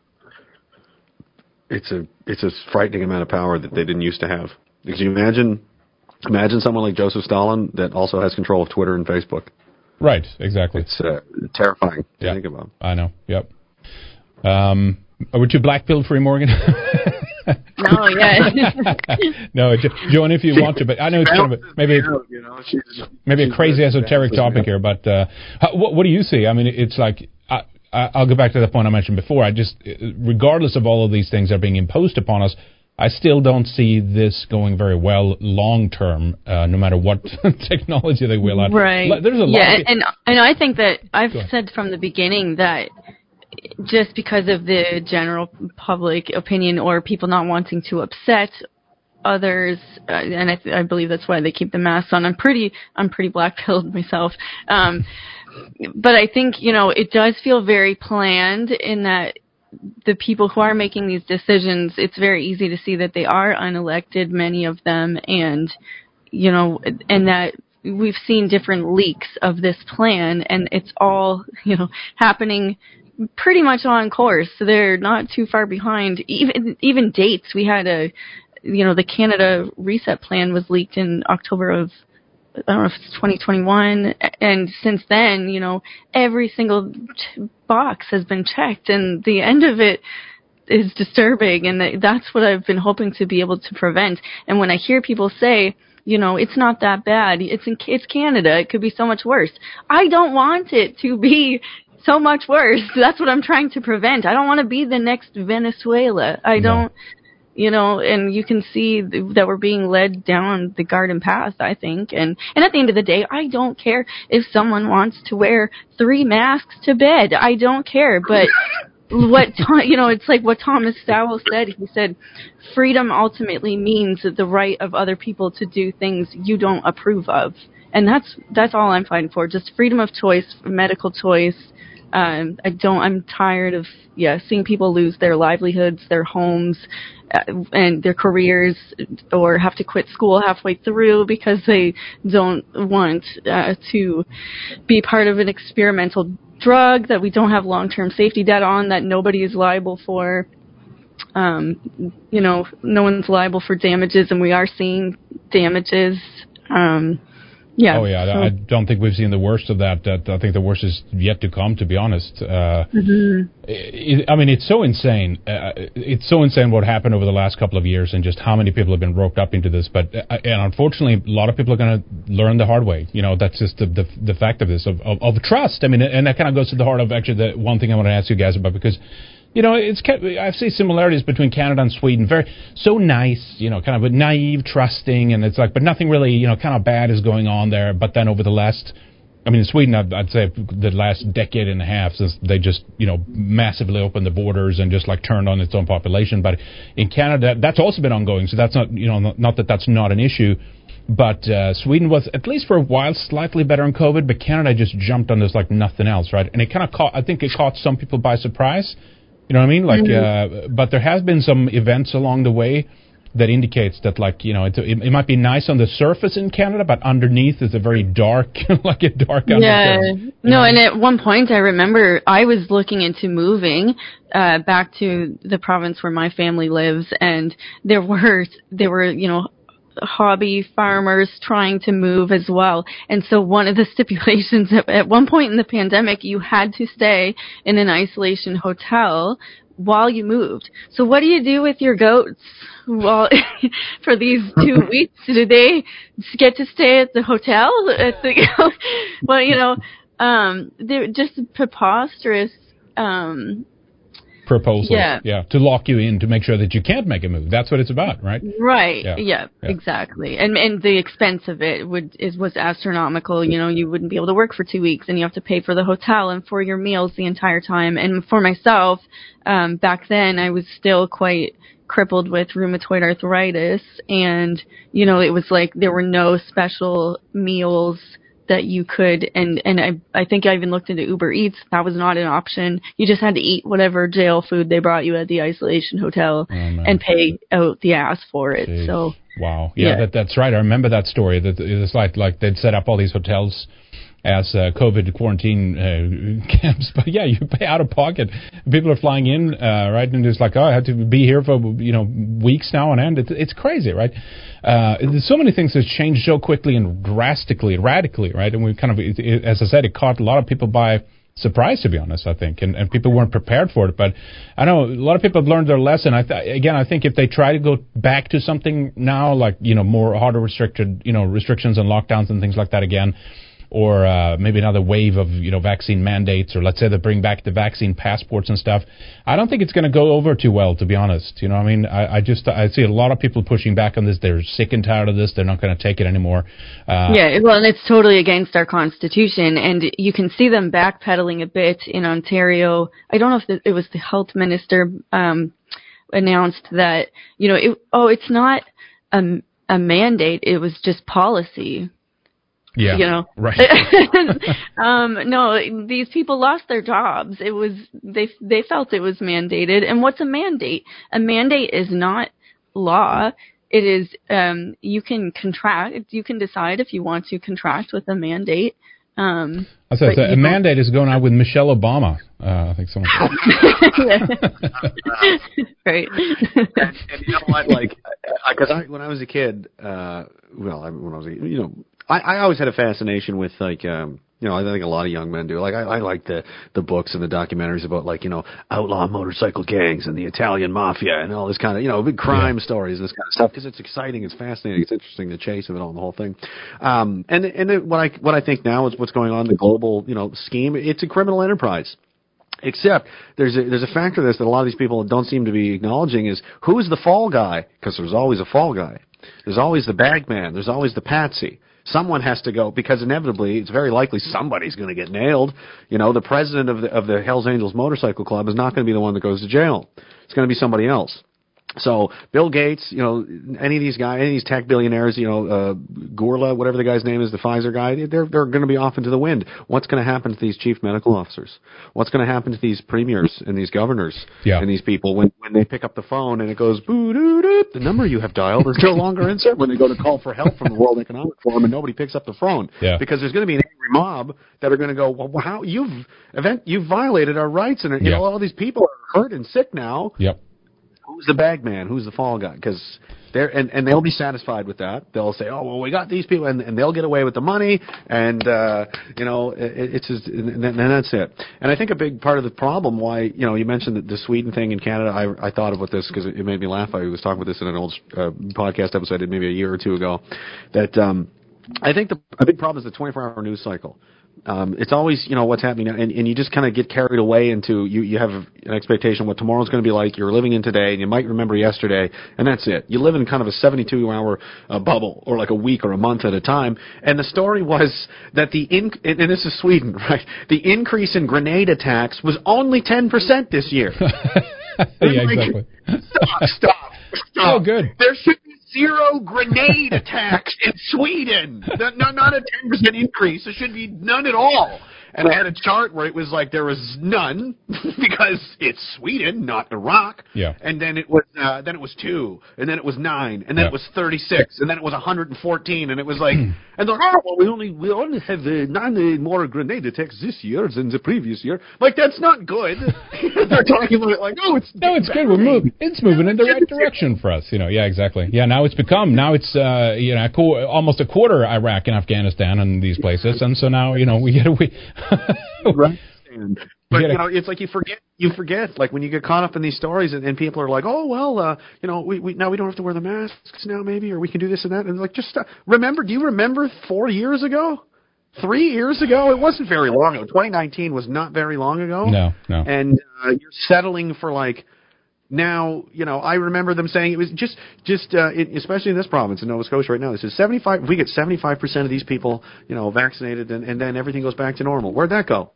It's a it's a frightening amount of power that they didn't used to have. Because you imagine imagine someone like Joseph Stalin that also has control of Twitter and Facebook. Right, exactly. It's uh, terrifying to yeah. think about. I know. Yep. Um, are we too black pill free, Morgan? No, yeah. No, join if you want to, but I know it's kind of a, maybe maybe a crazy esoteric topic here. But uh, how, what, what do you see? I mean, it's like. I, I'll go back to the point I mentioned before. I just, regardless of all of these things that are being imposed upon us, I still don't see this going very well long term, uh, no matter what technology they will add. Right. There's a lot yeah, of and and I think that I've said from the beginning that just because of the general public opinion or people not wanting to upset others, uh, and I, th- I believe that's why they keep the masks on. I'm pretty, I'm pretty black-pilled myself. Um, But I think, you know, it does feel very planned in that the people who are making these decisions, it's very easy to see that they are unelected, many of them, and, you know, and that we've seen different leaks of this plan, and it's all, you know, happening pretty much on course. So they're not too far behind. Even even dates. We had a, you know, the Canada Reset Plan was leaked in October of, I don't know if it's twenty twenty-one, and since then, you know, every single t- box has been checked, and the end of it is disturbing, and that's what I've been hoping to be able to prevent. And when I hear people say, you know, it's not that bad, it's in, it's Canada, it could be so much worse, I don't want it to be so much worse. That's what I'm trying to prevent. I don't want to be the next Venezuela. I don't, no. you know, and you can see that we're being led down the garden path, I think. And, and at the end of the day, I don't care if someone wants to wear three masks to bed. I don't care. But what, you know, it's like what Thomas Sowell said. He said, freedom ultimately means the right of other people to do things you don't approve of. And that's, that's all I'm fighting for. Just freedom of choice, medical choice. Um, I don't, I'm tired of, yeah, seeing people lose their livelihoods, their homes, uh, and their careers, or have to quit school halfway through because they don't want, uh, to be part of an experimental drug that we don't have long-term safety data on, that nobody is liable for. Um, you know, no one's liable for damages, and we are seeing damages. Um, Yeah. Oh, yeah. So, I don't think we've seen the worst of that. That I think the worst is yet to come, to be honest. Uh, mm-hmm. it, I mean, it's so insane. Uh, it's so insane what happened over the last couple of years and just how many people have been roped up into this. But uh, and unfortunately, a lot of people are going to learn the hard way. You know, that's just the the, the fact of this, of, of, of trust. I mean, and that kind of goes to the heart of actually the one thing I want to ask you guys about, because you know, it's I see similarities between Canada and Sweden. Very so nice, you know, kind of naive, trusting, and it's like, but nothing really, you know, kind of bad is going on there. But then over the last, I mean, in Sweden, I'd, I'd say the last decade and a half since they just, you know, massively opened the borders and just like turned on its own population. But in Canada, that's also been ongoing. So that's not, you know, not, not that that's not an issue. But uh, Sweden was, at least for a while, slightly better on COVID. But Canada just jumped on this like nothing else, right? And it kind of caught, I think it caught some people by surprise. You know what I mean? Like, mm-hmm. uh, but there has been some events along the way that indicates that, like, you know, it, it, it might be nice on the surface in Canada, but underneath is a very dark, like a dark yeah. undertone. No, know? And at one point I remember I was looking into moving uh, back to the province where my family lives, and there were there were you know. hobby farmers trying to move as well. And so one of the stipulations at, at one point in the pandemic, you had to stay in an isolation hotel while you moved. So what do you do with your goats? Well, for these two weeks, do they get to stay at the hotel? At the, well, you know, um, they're just preposterous, um, proposal, yeah. yeah, to lock you in, to make sure that you can't make a move. That's what it's about, right? Right. Yeah, yeah, yeah. exactly. And and the expense of it would is was astronomical. You know, you wouldn't be able to work for two weeks, and you have to pay for the hotel and for your meals the entire time. And for myself, um, back then, I was still quite crippled with rheumatoid arthritis, and you know, it was like there were no special meals that you could, and, and I, I think I even looked into Uber Eats. That was not an option. You just had to eat whatever jail food they brought you at the isolation hotel oh, and pay out the ass for it. Jeez. So wow. Yeah, yeah. That, that's right. I remember that story. That it's like, like they'd set up all these hotels as uh, COVID quarantine uh, camps, but yeah, you pay out of pocket. People are flying in, uh, right, and it's like, oh, I have to be here for you know weeks now on end. It's, it's crazy, right? Uh, there's so many things that change so quickly and drastically, radically, right? And we kind of, it, it, as I said, it caught a lot of people by surprise, to be honest, I think, and, and people weren't prepared for it. But I know a lot of people have learned their lesson. I th- again, I think if they try to go back to something now, like you know more harder restricted, you know restrictions and lockdowns and things like that again, or uh, maybe another wave of you know vaccine mandates, or let's say they bring back the vaccine passports and stuff, I don't think it's going to go over too well, to be honest. You know, I mean, I, I just I see a lot of people pushing back on this. They're sick and tired of this. They're not going to take it anymore. Uh, yeah, well, and it's totally against our constitution, and you can see them backpedaling a bit in Ontario. I don't know if it was the health minister um, announced that you know, it, oh, it's not a, a mandate. It was just policy. Yeah, you know, right. um, no, these people lost their jobs. It was they they felt it was mandated. And what's a mandate? A mandate is not law. It is um, you can contract. You can decide if you want to contract with a mandate. Um, I said a mandate is going on with Michelle Obama. Uh, I think someone. Right. and, and you know what? Like, because I, I, when I was a kid, uh, well, I, when I was, a, you know, I, I always had a fascination with like, um, you know, I think a lot of young men do. Like, I, I like the the books and the documentaries about like, you know, outlaw motorcycle gangs and the Italian mafia and all this kind of, you know, big crime yeah. stories and this kind of stuff because it's exciting, it's fascinating, it's interesting, the chase of it all, and the whole thing. Um, and and it, what I what I think now is what's going on in the global, you know, scheme. It's a criminal enterprise. Except there's a, there's a factor to this that a lot of these people don't seem to be acknowledging is who's the fall guy? Because there's always a fall guy. There's always the bag man. There's always the patsy. Someone has to go because inevitably it's very likely somebody's going to get nailed. You know, the president of the of the Hells Angels Motorcycle Club is not going to be the one that goes to jail. It's going to be somebody else. So Bill Gates, you know, any of these guys, any of these tech billionaires, you know, uh, Gurla, whatever the guy's name is, the Pfizer guy, they're they're going to be off into the wind. What's going to happen to these chief medical officers? What's going to happen to these premiers and these governors yeah. and these people when when they pick up the phone and it goes boo doo doo, the number you have dialed is no longer in service. When they go to call for help from the World Economic Forum and nobody picks up the phone yeah. because there's going to be an angry mob that are going to go, well, how you've event you've violated our rights and you yeah. know all these people are hurt and sick now. Yep. Who's the bag man? Who's the fall guy? Because they're and, and they'll be satisfied with that. They'll say, "Oh, well, we got these people," and, and they'll get away with the money, and uh, you know, it, it's just, and, and that's it. And I think a big part of the problem, why you know, you mentioned the, the Sweden thing in Canada. I, I thought about this because it, it made me laugh. I was talking about this in an old uh, podcast episode I did maybe a year or two ago. That um, I think the a big problem is the twenty-four hour news cycle. Um, it's always, you know, what's happening, and, and you just kind of get carried away into, you, you have an expectation of what tomorrow's going to be like, you're living in today, and you might remember yesterday, and that's it. You live in kind of a seventy-two hour uh, bubble, or like a week or a month at a time, and the story was that the, in, and this is Sweden, right, the increase in grenade attacks was only ten percent this year. Yeah, exactly. Stop, stop, stop. Oh, good. There should be zero grenade attacks in Sweden. Not, not, not a ten percent increase. There should be none at all. And I had a chart where it was like there was none because it's Sweden, not Iraq. Yeah. And then it was uh, then it was two, and then it was nine, and then yeah. it was thirty-six, and then it was one hundred fourteen, and it was like, and they're like, oh well, we only we only have uh, nine more grenade attacks this year than the previous year. Like that's not good. They're talking about it like, oh, it's no, it's good. We're moving. It's moving in the right direction for us. You know, yeah, exactly. Yeah, now it's become now it's uh, you know almost a quarter Iraq and Afghanistan and these places, and so now you know we get we. Right. But you know, it's like you forget. You forget, like when you get caught up in these stories, and, and people are like, "Oh well, uh, you know, we, we now we don't have to wear the masks now, maybe, or we can do this and that." And like, just uh, remember. Do you remember four years ago, three years ago? It wasn't very long ago. twenty nineteen was not very long ago. No, no. And uh, you're settling for like. Now, you know, I remember them saying it was just, just uh, it, especially in this province in Nova Scotia right now. They said seventy-five. If we get seventy-five percent of these people, you know, vaccinated, and, and then everything goes back to normal. Where'd that go?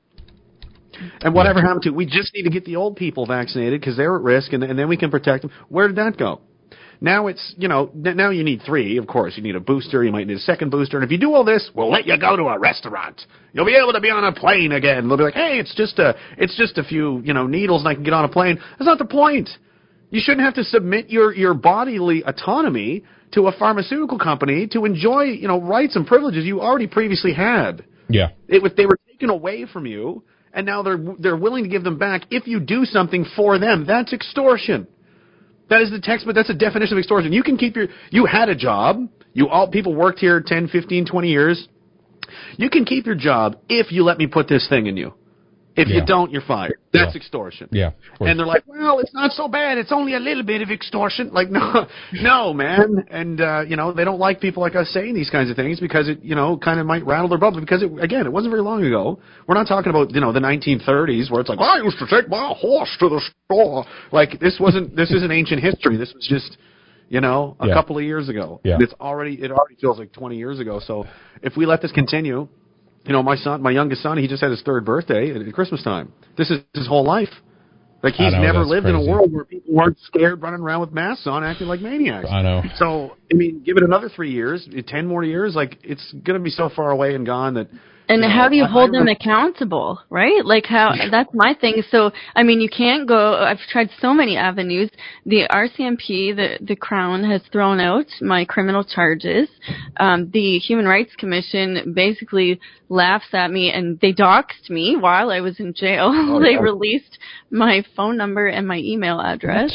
And whatever happened to? We just need to get the old people vaccinated because they're at risk, and, and then we can protect them. Where did that go? Now it's, you know, now you need three. Of course, you need a booster. You might need a second booster. And if you do all this, we'll let you go to a restaurant. You'll be able to be on a plane again. They'll be like, hey, it's just a, it's just a few, you know, needles, and I can get on a plane. That's not the point. You shouldn't have to submit your, your bodily autonomy to a pharmaceutical company to enjoy, you know, rights and privileges you already previously had. Yeah. It was, they were taken away from you, and now they're they're willing to give them back if you do something for them. That's extortion. That is the text, but that's a definition of extortion. You can keep your, you had a job. You all, people worked here ten, fifteen, twenty years. You can keep your job if you let me put this thing in you. If yeah. you don't, you're fired. That's yeah. extortion. Yeah. And they're like, well, it's not so bad. It's only a little bit of extortion. Like, no, no, man. And, uh, you know, they don't like people like us saying these kinds of things because it, you know, kind of might rattle their bubble. Because, it, again, it wasn't very long ago. We're not talking about, you know, the nineteen thirties where it's like, I used to take my horse to the store. Like, this wasn't, this isn't ancient history. This was just, you know, a yeah. couple of years ago. Yeah. It's already, it already feels like twenty years ago. So if we let this continue, you know, my son, my youngest son, he just had his third birthday at Christmas time. This is his whole life. Like, he's know, never lived crazy. in a world where people weren't scared running around with masks on, acting like maniacs. I know. So, I mean, give it another three years, ten more years, like, it's going to be so far away and gone that... And you know, how do you I, hold I them remember, accountable, right? Like how, that's my thing. So, I mean, you can't go, I've tried so many avenues. The R C M P, the, the Crown has thrown out my criminal charges. Um, the Human Rights Commission basically laughs at me, and they doxed me while I was in jail. Oh, They yeah. released my phone number and my email address.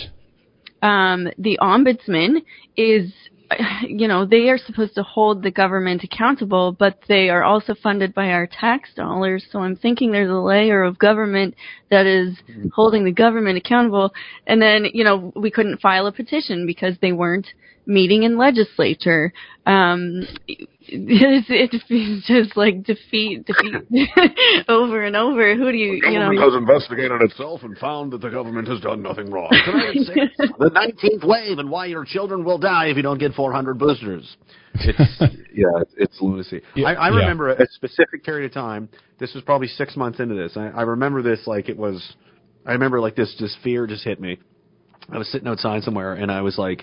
Um, the Ombudsman is, you know, they are supposed to hold the government accountable, but they are also funded by our tax dollars. So I'm thinking there's a layer of government that is holding the government accountable. And then, you know, we couldn't file a petition because they weren't meeting in legislature. Um, it's, it's just like defeat, defeat over and over. Who do you, the you know? government has investigated itself and found that the government has done nothing wrong. Tonight at six, the nineteenth wave and why your children will die if you don't get four hundred boosters. It's, yeah, it's, it's lunacy. Yeah, I, I yeah. remember a specific period of time. This was probably six months into this. I, I remember this like it was. I remember like this. This fear just hit me. I was sitting outside somewhere and I was like,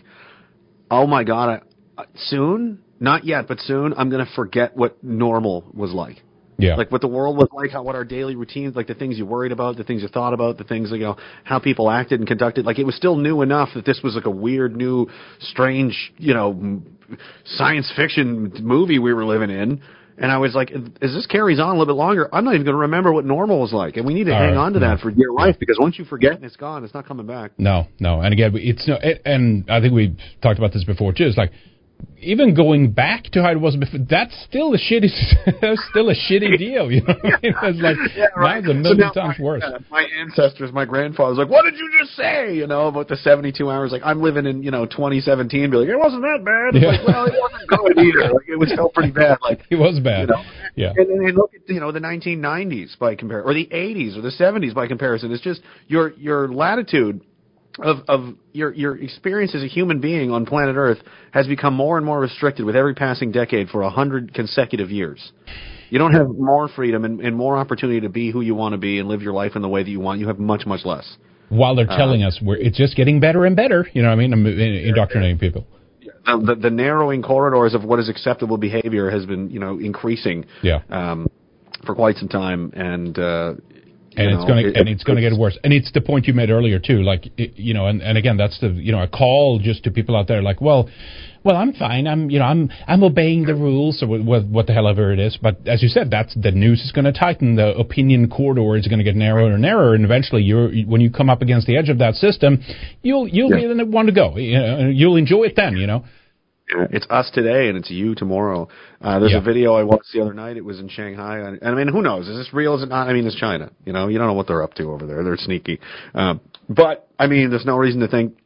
"Oh my God! I, soon, not yet, but soon, I'm going to forget what normal was like." Yeah. Like what the world was like, how what our daily routines, like the things you worried about, the things you thought about, the things, you know, how people acted and conducted. Like it was still new enough that this was like a weird, new, strange, you know, m- science fiction movie we were living in. And I was like, as this carries on a little bit longer, I'm not even going to remember what normal was like. And we need to All hang right. on to No. that for dear life, because once you forget and it's gone, it's not coming back. No, no. And again, it's no, it, and I think we've talked about this before too. It's like, even going back to how it was before, that's still a shitty, that's still a shitty deal, you know what I mean? It's like, Yeah, right. mine's a million So now times my, worse. uh, my ancestors, my grandfather's like, what did you just say? You know, about the seventy-two hours. Like, I'm living in, you know, twenty seventeen, be like, it wasn't that bad. It's Yeah. like, well, it wasn't good either. Like, it was still pretty bad. Like, It was bad. you know, Yeah. and, and look at, you know, the nineteen nineties by comparison, or the eighties or the seventies by comparison. It's just your, your latitude of, of your, your experience as a human being on planet Earth has become more and more restricted with every passing decade for a hundred consecutive years. You don't have more freedom and, and more opportunity to be who you want to be and live your life in the way that you want. You have much, much less. While they're telling Uh, us we're, it's just getting better and better, you know what I mean? I'm indoctrinating people. The, the, the narrowing corridors of what is acceptable behavior has been, you know, increasing Yeah. um, for quite some time, and uh, And you it's know, going to it- and it's going to get worse. And it's the point you made earlier too. Like it, you know, and, and again, that's the you know a call just to people out there. Like, well, well, I'm fine. I'm you know I'm I'm obeying the rules or what what the hell ever it is. But as you said, that's the news is going to tighten. The opinion corridor is going to get narrower and narrower. And eventually, you're when you come up against the edge of that system, you'll you'll Yeah. be the one to go. You know, you'll enjoy it then. You know. Yeah, it's us today and it's you tomorrow. Uh, there's Yeah. a video I watched the other night. It was in Shanghai. And, and I mean, who knows? Is this real? Is it not? I mean, it's China. You know, you don't know what they're up to over there. They're sneaky. Um, but, I mean, there's no reason to think,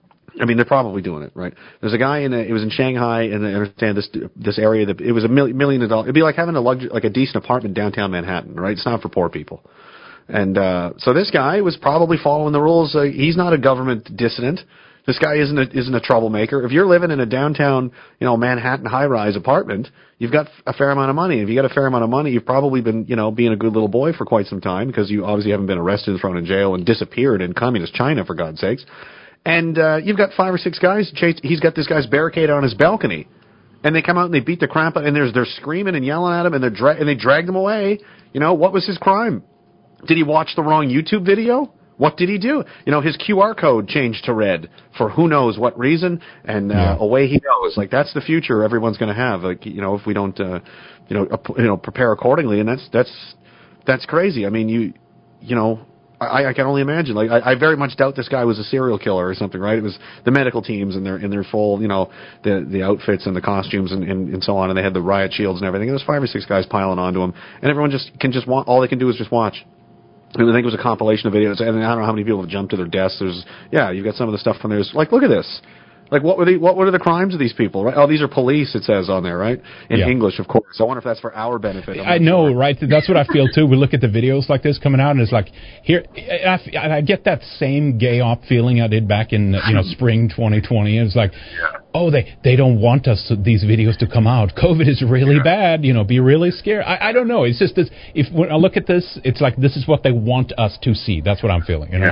I mean, they're probably doing it, right? There's a guy in a, it was in Shanghai, and I understand this, this area that, it was a million, million dollar, it'd be like having a luxury, like a decent apartment downtown Manhattan, right? It's not for poor people. And, uh, so this guy was probably following the rules. Uh, he's not a government dissident. This guy isn't a, isn't a troublemaker. If you're living in a downtown, you know, Manhattan high-rise apartment, you've got a fair amount of money. If you got a fair amount of money, you've probably been, you know, being a good little boy for quite some time because you obviously haven't been arrested and thrown in jail and disappeared in communist China, for God's sakes. And uh, you've got five or six guys chased. He's got this guy's barricade on his balcony, and they come out and they beat the crap out, and there's they're screaming and yelling at him, and they're dra- and they drag him away. You know, what was his crime? Did he watch the wrong YouTube video? What did he do? You know, his Q R code changed to red for who knows what reason, and uh, Yeah. away he goes. Like, that's the future everyone's going to have. Like, you know, if we don't, uh, you know, uh, you know, prepare accordingly, and that's that's that's crazy. I mean, you, you know, I, I can only imagine. Like, I, I very much doubt this guy was a serial killer or something, right? It was the medical teams in their in their full, you know, the the outfits and the costumes and, and, and so on, and they had the riot shields and everything. There was five or six guys piling onto him, and everyone just can just want all they can do is just watch. I think it was a compilation of videos, and I don't know how many people have jumped to their deaths. There's, yeah, you've got some of the stuff from there. It's like, look at this. Like, what were the, what were the crimes of these people, right? Oh, these are police, it says on there, right? In Yeah. English, of course. I wonder if that's for our benefit. I'm I not know, sure. right? That's what I feel too. We look at the videos like this coming out, and it's like here. And I, and I get that same gay op feeling I did back in you know spring twenty twenty. It's like, oh, they they don't want us these videos to come out. COVID is really bad. You know, be really scared. I, I don't know. It's just this. If when I look at this, it's like this is what they want us to see. That's what I'm feeling. You know Yeah. what I mean?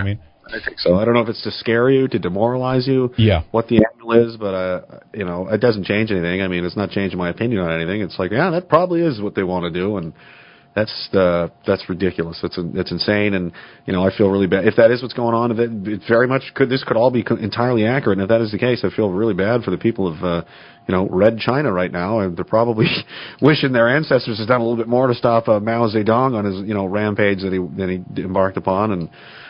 I think so. I don't know if it's to scare you, to demoralize you, yeah. what the angle is, but, uh, you know, it doesn't change anything. I mean, it's not changing my opinion on anything. It's like, yeah, that probably is what they want to do, and that's uh, that's ridiculous. It's it's insane, and, you know, I feel really bad. If that is what's going on, if it, it very much could, this could all be entirely accurate, and if that is the case, I feel really bad for the people of, uh, you know, Red China right now, and they're probably wishing their ancestors had done a little bit more to stop uh, Mao Zedong on his, you know, rampage that he that he embarked upon, and,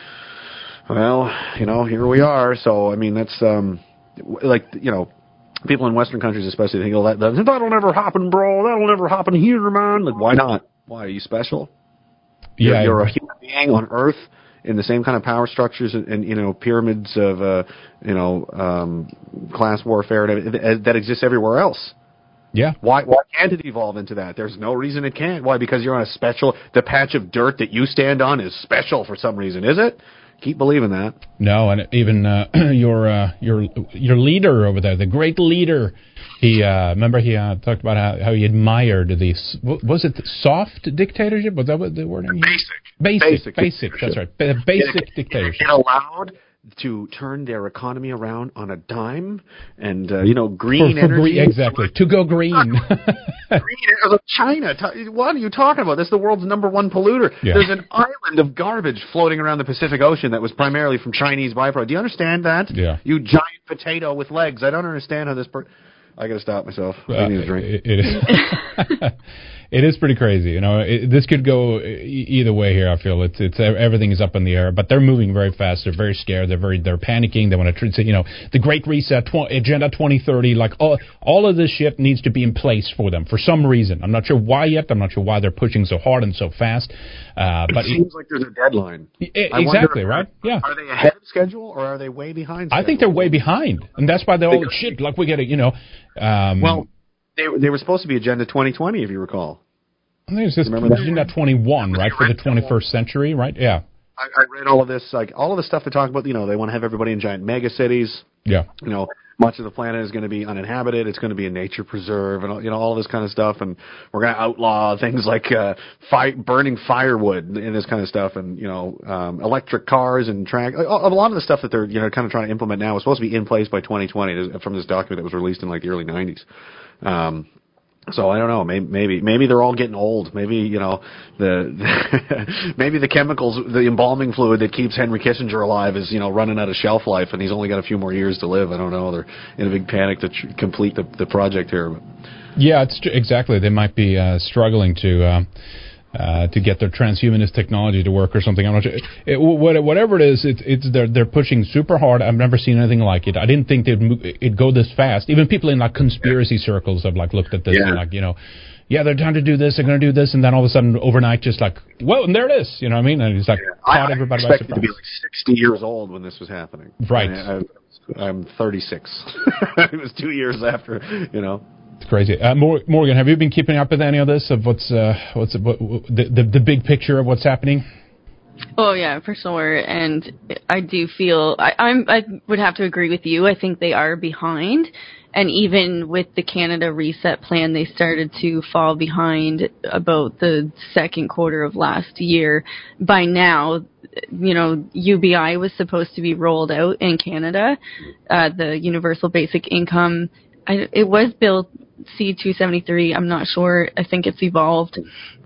well, you know, here we are. So, I mean, that's, um, like, you know, people in Western countries especially think, oh, that, that, that'll never happen, bro. That'll never happen here, man. Like, why not? Why? Are you special? Yeah. You're, you're a human being on Earth in the same kind of power structures and, and you know, pyramids of, uh, you know, um, class warfare that, that exists everywhere else. Yeah. Why why can't it evolve into that? There's no reason it can't. Why? Because you're on a special, the patch of dirt that you stand on is special for some reason, is it? Keep believing that. No, and even uh, your uh, your your leader over there, the great leader, he uh, remember he uh, talked about how, how he admired the, was it the soft dictatorship? Was that what the word? Basic. Basic, basic, basic that's right. The basic it, dictatorship. It allowed to turn their economy around on a dime, and uh, you know, green for, for energy. Green, exactly, to go green. green China. What are you talking about? This is the world's number one polluter. Yeah. There's an island of garbage floating around the Pacific Ocean that was primarily from Chinese byproduct. Do you understand that? Yeah. You giant potato with legs. I don't understand how this. Per- I got to stop myself. I uh, need a drink. It, it is. It is pretty crazy, you know. It, this could go e- either way here. I feel it's it's everything is up in the air, but they're moving very fast. They're very scared. They're very they're panicking. They want to, you know, the Great Reset, tw- Agenda twenty thirty. Like all all of this shit needs to be in place for them for some reason. I'm not sure why yet. I'm not sure why they're pushing so hard and so fast. Uh, but it seems it, like there's a deadline. It, exactly right. Yeah. Are they ahead of schedule or are they way behind schedule? I think they're way behind, and that's why they're all shit. Like we get it, you know. Um, well, they they were supposed to be Agenda twenty twenty, if you recall. I think it's just Agenda twenty-one, right, for the twenty-first century, right? Yeah. I, I read all of this, like all of the stuff they talk about. You know, they want to have everybody in giant mega cities. Yeah. You know, much of the planet is going to be uninhabited. It's going to be a nature preserve, and you know all this kind of stuff. And we're going to outlaw things like uh, fire, burning firewood and this kind of stuff, and you know, um, electric cars and track. A lot of the stuff that they're you know kind of trying to implement now is supposed to be in place by twenty twenty from this document that was released in like the early nineties. Um, So I don't know. Maybe, maybe, maybe they're all getting old. Maybe you know the, the maybe the chemicals, the embalming fluid that keeps Henry Kissinger alive is you know running out of shelf life, and he's only got a few more years to live. I don't know. They're in a big panic to tr- complete the the project here. Yeah, it's tr- exactly. They might be uh, struggling to. Uh, Uh, to get their transhumanist technology to work or something. I'm not sure. It, whatever it is, it's, it's they're they're pushing super hard. I've never seen anything like it. I didn't think they'd move, it'd go this fast. Even people in like conspiracy circles have like looked at this yeah. and like you know, yeah, they're trying to do this. They're going to do this, and then all of a sudden overnight, just like whoa, and there it is. You know what I mean? And it's like yeah. caught I, everybody I by expected surprise. to be like sixty years old when this was happening. Right. I, I, I'm thirty-six. It was two years after. You know. It's crazy. Uh, Morgan, have you been keeping up with any of this, of what's uh, what's what, the, the the big picture of what's happening? Oh yeah, for sure. And I do feel I, I'm I would have to agree with you. I think they are behind, and even with the Canada Reset Plan, they started to fall behind about the second quarter of last year. By now, you know, U B I was supposed to be rolled out in Canada, uh, the Universal Basic Income. I, it was Bill C two seventy-three. I'm not sure. I think it's evolved.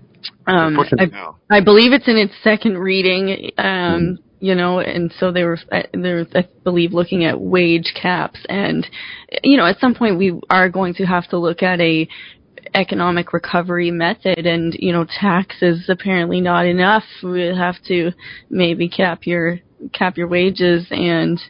Um, I, I believe it's in its second reading, um, mm. you know, and so they were, they were, I believe, looking at wage caps. And, you know, at some point we are going to have to look at a economic recovery method, and, you know, tax is apparently not enough. We'll have to maybe cap your, cap your wages and,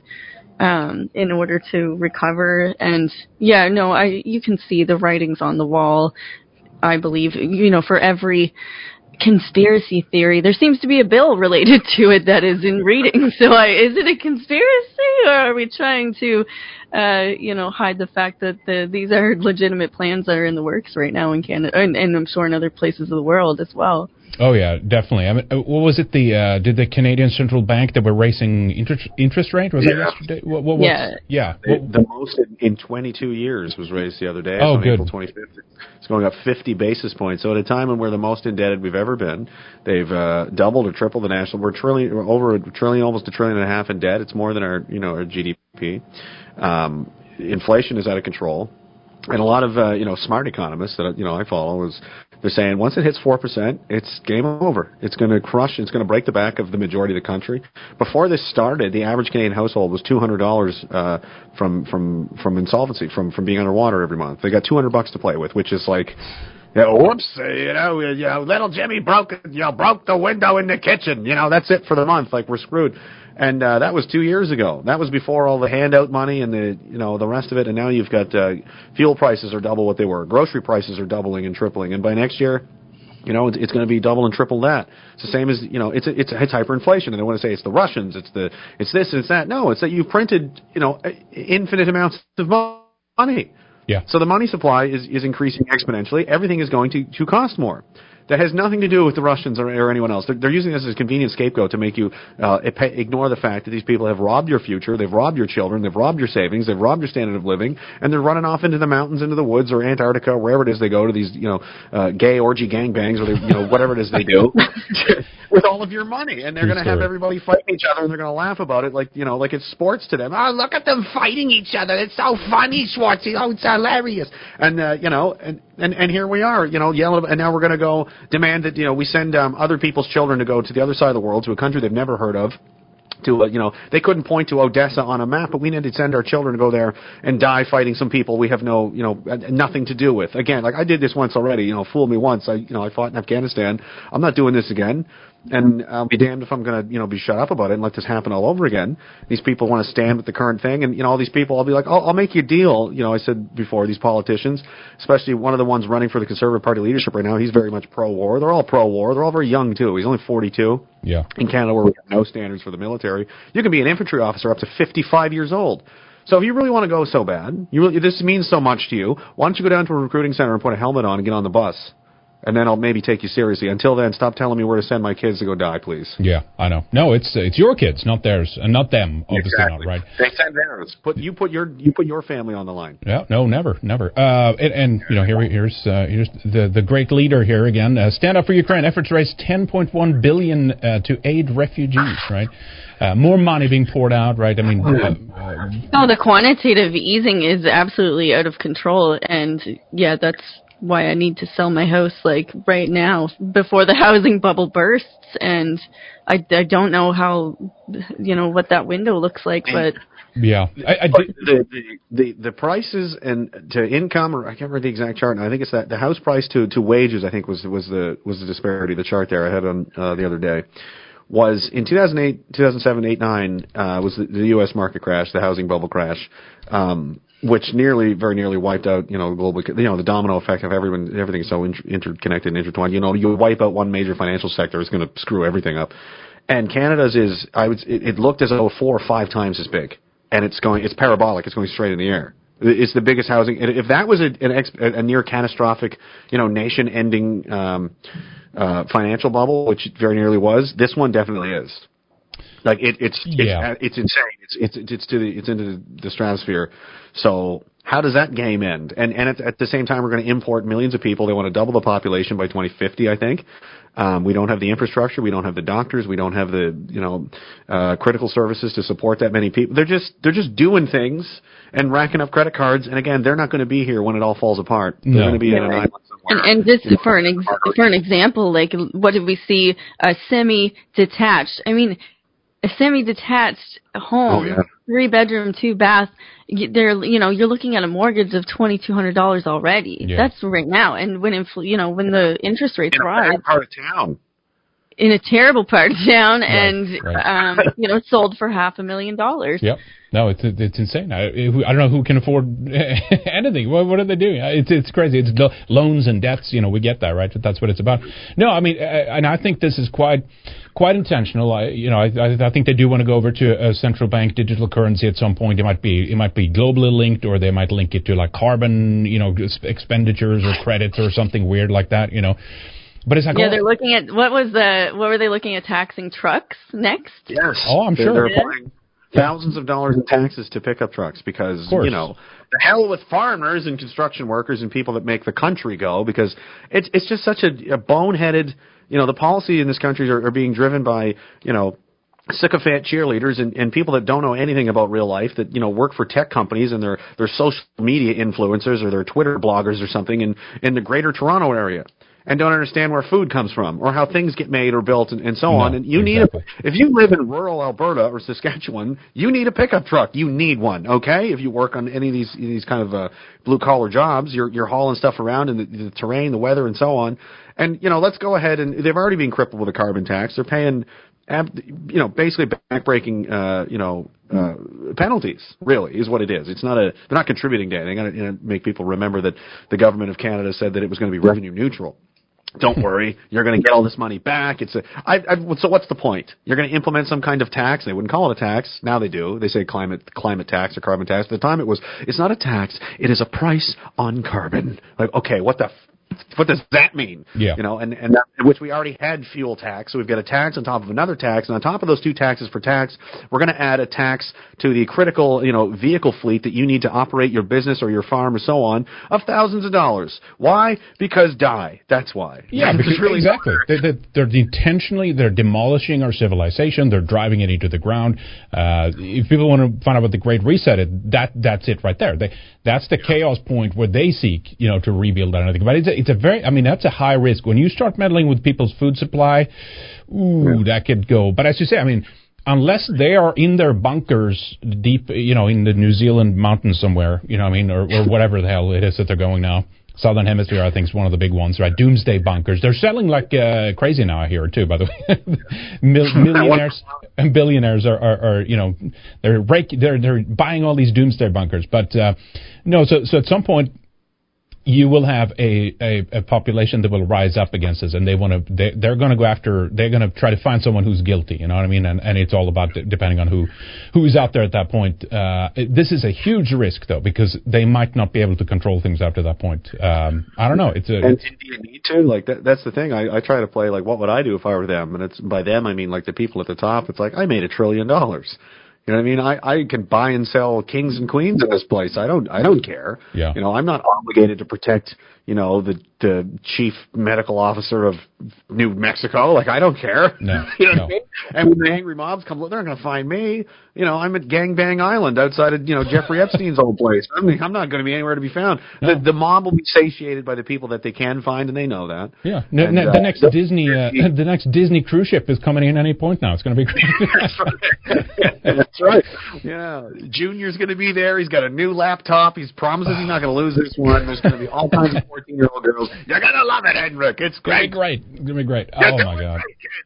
Um, in order to recover. And yeah, no, I, you can see the writings on the wall. I believe, you know, for every conspiracy theory, there seems to be a bill related to it that is in reading. So I, is it a conspiracy, or are we trying to, uh, you know, hide the fact that the, these are legitimate plans that are in the works right now in Canada, and, and I'm sure in other places of the world as well? Oh yeah, definitely. I mean, what was it? The uh, did the Canadian Central Bank that were raising interest interest rate? Was yeah. that yesterday? What, what, yeah, yeah. The, What, the most in, in twenty-two years was raised the other day. Oh, on good. April twenty-fifth. It's going up fifty basis points. So at a time when we're the most indebted we've ever been, they've uh, doubled or tripled the national. We're trillion, we're over a trillion, almost a trillion and a half in debt. It's more than our, you know, our G D P. Um, inflation is out of control. And a lot of, uh, you know, smart economists that, you know, I follow is they're saying once it hits four percent, it's game over. It's going to crush, it's going to break the back of the majority of the country. Before this started, the average Canadian household was two hundred dollars uh, from, from, from insolvency, from, from being underwater every month. They got two hundred bucks to play with, which is like, you know, whoops, you know, you know, little Jimmy broke, you know, broke the window in the kitchen. You know, that's it for the month. Like, we're screwed. And uh, that was two years ago. That was before all the handout money and the, you know, the rest of it. And now you've got uh, fuel prices are double what they were. Grocery prices are doubling and tripling. And by next year, you know, it's, it's going to be double and triple that. It's the same as, you know, it's a, it's it's hyperinflation. And they want to say it's the Russians, it's the it's this, it's that. No, it's that you've printed, you know, infinite amounts of money. Yeah. So the money supply is, is increasing exponentially. Everything is going to, to cost more. That has nothing to do with the Russians or, or anyone else. They're, they're using this as a convenient scapegoat to make you uh, ignore the fact that these people have robbed your future, they've robbed your children, they've robbed your savings, they've robbed your standard of living, and they're running off into the mountains, into the woods, or Antarctica, wherever it is they go to these, you know, uh, gay orgy gangbangs, or they, you know, whatever it is they do, with all of your money. And they're going to have everybody fighting each other, and they're going to laugh about it like, you know, like it's sports to them. Oh, look at them fighting each other. It's so funny, Schwartzy. Oh, it's hilarious. And, uh, you know, and, and, and here we are, you know, yelling, and now we're going to go demand that, you know, we send um, other people's children to go to the other side of the world, to a country they've never heard of. To, uh, you know, they couldn't point to Odessa on a map, but we need to send our children to go there and die fighting some people we have no, you know, nothing to do with. Again, like I did this once already, you know, fool me once. I, you know, I fought in Afghanistan. I'm not doing this again. And I'll be damned if I'm going to, you know, be shut up about it and let this happen all over again. These people want to stand with the current thing. And, you know, all these people, I'll be like, oh, I'll make you a deal. You know, I said before, these politicians, especially one of the ones running for the Conservative Party leadership right now, he's very much pro-war. They're all pro-war. They're all very young, too. He's only forty-two. Yeah. In Canada, where we have no standards for the military, you can be an infantry officer up to fifty-five years old. So if you really want to go so bad, you really, this means so much to you, why don't you go down to a recruiting center and put a helmet on and get on the bus? And then I'll maybe take you seriously. Until then, stop telling me where to send my kids to go die, please. Yeah, I know. No, it's it's your kids, not theirs, and not them. Obviously, exactly. not right. They send theirs. Put you put your you put your family on the line. Yeah, no, never, never. Uh, and, and you know, here here's uh, here's the the great leader here again. Uh, Stand Up for Ukraine. Efforts raise ten point one billion uh, to aid refugees. Right. Uh, more money being poured out, right? I mean, uh, uh, oh, the quantitative easing is absolutely out of control, and yeah, that's why I need to sell my house like right now before the housing bubble bursts. And I, I don't know how, you know, what that window looks like, but yeah, I, I but the, the the the prices and to income, or I can't remember the exact chart. And I think it's that the house price to, to wages. I think was was the was the disparity. The chart there I had on uh, the other day was in two thousand eight, two thousand seven, eight, nine uh, was the, the U S market crash, the housing bubble crash. Um, which nearly, very nearly wiped out, you know, global, you know, the domino effect of everyone, everything is so inter- interconnected and intertwined. You know, you wipe out one major financial sector, it's going to screw everything up. And Canada's is, I would, it, it looked as though four or five times as big. And it's going, it's parabolic, it's going straight in the air. It's the biggest housing, if that was a, an ex, a near catastrophic, you know, nation-ending, um, uh, financial bubble, which it very nearly was, this one definitely is. Like it, it's yeah. it's it's insane. It's it's it's to the it's into the, the stratosphere. So how does that game end? And and at, at the same time, we're going to import millions of people. They want to double the population by twenty fifty. I think um, we don't have the infrastructure. We don't have the doctors. We don't have the you know uh, critical services to support that many people. They're just they're just doing things and racking up credit cards. And again, they're not going to be here when it all falls apart. They're no. going to be in an island somewhere. And, and just for an ex- for an example, like what did we see? A semi-detached. I mean. A semi-detached home, oh, yeah. three bedroom, two bath. They're, you know, you're looking at a mortgage of twenty two hundred dollars already. Yeah. That's right now. And when, infl- you know, when the interest rates in rise, a bad part of town, in a terrible part of town, right, and right. um, you know, sold for half a million dollars. Yep. No, it's it's insane. I, I don't know who can afford anything. What, what are they doing? It's it's crazy. It's lo- loans and debts. You know, we get that, right? That's what it's about. No, I mean, I, and I think this is quite quite intentional. I, you know, I, I think they do want to go over to a central bank digital currency at some point. It might be it might be globally linked, or they might link it to like carbon, you know, expenditures or credits or something weird like that. You know. But it's like, yeah, oh, they're looking at what was the what were they looking at taxing trucks next? Yes. Oh, I'm they're, sure. They're Yeah. applying thousands of dollars in taxes to pickup trucks because, you know, the hell with farmers and construction workers and people that make the country go, because it's it's just such a, a boneheaded, you know, the policy in this country are, are being driven by, you know, sycophant cheerleaders and, and people that don't know anything about real life, that, you know, work for tech companies and they're they're social media influencers or they're Twitter bloggers or something in, in the greater Toronto area, and don't understand where food comes from or how things get made or built and, and so No, on. And you exactly. need a, if you live in rural Alberta or Saskatchewan, you need a pickup truck. You need one, okay? If you work on any of these these kind of uh, blue collar jobs, you're you're hauling stuff around in the, the terrain, the weather, and so on. And you know, let's go ahead and they've already been crippled with a carbon tax. They're paying, you know, basically backbreaking, uh, you know, uh, penalties. Really, is what it is. It's not a. They're not contributing to anything. They're going to you know, make people remember that the government of Canada said that it was going to be revenue neutral. Don't worry, you're going to get all this money back. It's a. I, I, so what's the point? You're going to implement some kind of tax. They wouldn't call it a tax. Now they do. They say climate climate tax or carbon tax. At the time, it was. It's not a tax. It is a price on carbon. Like, okay, what the. F- What does that mean? Yeah. You know, and, and that, which we already had fuel tax. So we've got a tax on top of another tax. And on top of those two taxes for tax, we're going to add a tax to the critical, you know, vehicle fleet that you need to operate your business or your farm or so on of thousands of dollars. Why? Because die. That's why. Yeah, because really exactly. They, they, they're intentionally, they're demolishing our civilization. They're driving it into the ground. Uh, if people want to find out what the Great Reset is, that, that's it right there. They, that's the chaos point where they seek, you know, to rebuild that and everything. But it's a, it's a very, I mean, that's a high risk. When you start meddling with people's food supply, ooh, yeah. that could go. But as you say, I mean, unless they are in their bunkers deep, you know, in the New Zealand mountains somewhere, you know what I mean, or, or whatever the hell it is that they're going now. Southern Hemisphere, I think, is one of the big ones, right? Doomsday bunkers. They're selling like uh, crazy now, I hear, too, by the way. Mil- millionaires and billionaires are, are, are, you know, they're, rake- they're they're buying all these doomsday bunkers. But, uh, no, so so at some point, you will have a, a, a population that will rise up against us, and they want to. They, they're going to go after. They're going to try to find someone who's guilty. You know what I mean? And, and it's all about depending on who who's out there at that point. Uh, this is a huge risk, though, because they might not be able to control things after that point. Um, I don't know. It's a. And do you need to? Like that, that's the thing. I, I try to play like, what would I do if I were them? And it's by them, I mean like the people at the top. It's like I made a trillion dollars. You know what I mean? I, I can buy and sell kings and queens in this place. I don't I don't care. Yeah. You know, I'm not obligated to protect, you know, the the chief medical officer of New Mexico. Like, I don't care. No. You know no. what I mean? And when the angry mobs come, they're not going to find me. You know, I'm at Gangbang Island outside of, you know, Jeffrey Epstein's old place. I mean, I'm not going to be anywhere to be found. No. The, the mob will be satiated by the people that they can find, and they know that. Yeah. No, and, no, uh, the next Disney uh, the next Disney cruise ship is coming in any point now. It's going to be great. That's right. That's right. Yeah. Junior's going to be there. He's got a new laptop. He's promises he's not going to lose this one. There's going to be all kinds of fourteen-year-old girls. You're going to love it, Henrik. It's great. It's going to be great. It's going to be great. Oh, my God.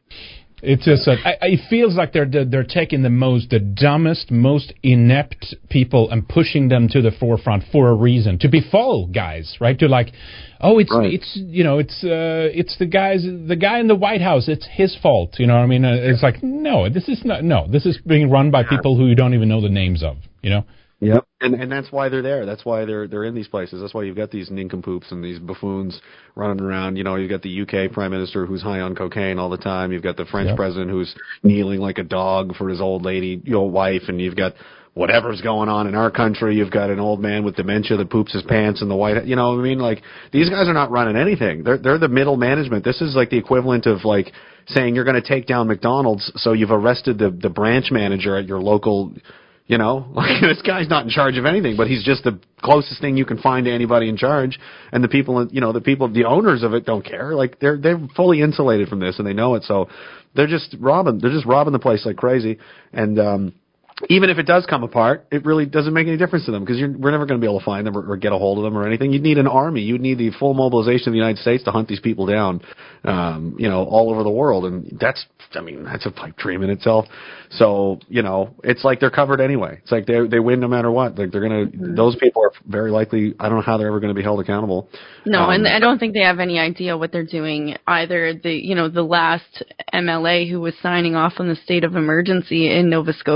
It's just, uh, I, it feels like they're, they're they're taking the most, the dumbest, most inept people and pushing them to the forefront for a reason, to be fall guys, right? To like, oh, it's right. it's you know, it's uh, it's the guys, the guy in the White House. It's his fault, you know what I mean? Uh, it's like, no, this is not, no, this is being run by people who you don't even know the names of, you know? Yep, and and that's why they're there. That's why they're they're in these places. That's why you've got these nincompoops and these buffoons running around. You know, you've got the U K Prime Minister who's high on cocaine all the time. You've got the French yep. President who's kneeling like a dog for his old lady, you know, wife, and you've got whatever's going on in our country. You've got an old man with dementia that poops his pants in the White. You know what I mean? Like, these guys are not running anything. They're they're the middle management. This is like the equivalent of like saying you're going to take down McDonald's, so you've arrested the the branch manager at your local. You know, like, this guy's not in charge of anything, but he's just the closest thing you can find to anybody in charge. And the people, you know, the people, the owners of it don't care. Like, they're they're fully insulated from this, and they know it. So they're just robbing. They're just robbing the place like crazy. And um, even if it does come apart, it really doesn't make any difference to them, because we're never going to be able to find them or, or get a hold of them or anything. You'd need an army. You'd need the full mobilization of the United States to hunt these people down, um, you know, all over the world. And that's, I mean, that's a pipe dream in itself. So, you know, it's like they're covered anyway. It's like they they win no matter what. Like, they're going to, mm-hmm. those people are very likely, I don't know how they're ever going to be held accountable. No, um, and I don't think they have any idea what they're doing either. The, you know, the last M L A who was signing off on the state of emergency in Nova Scotia,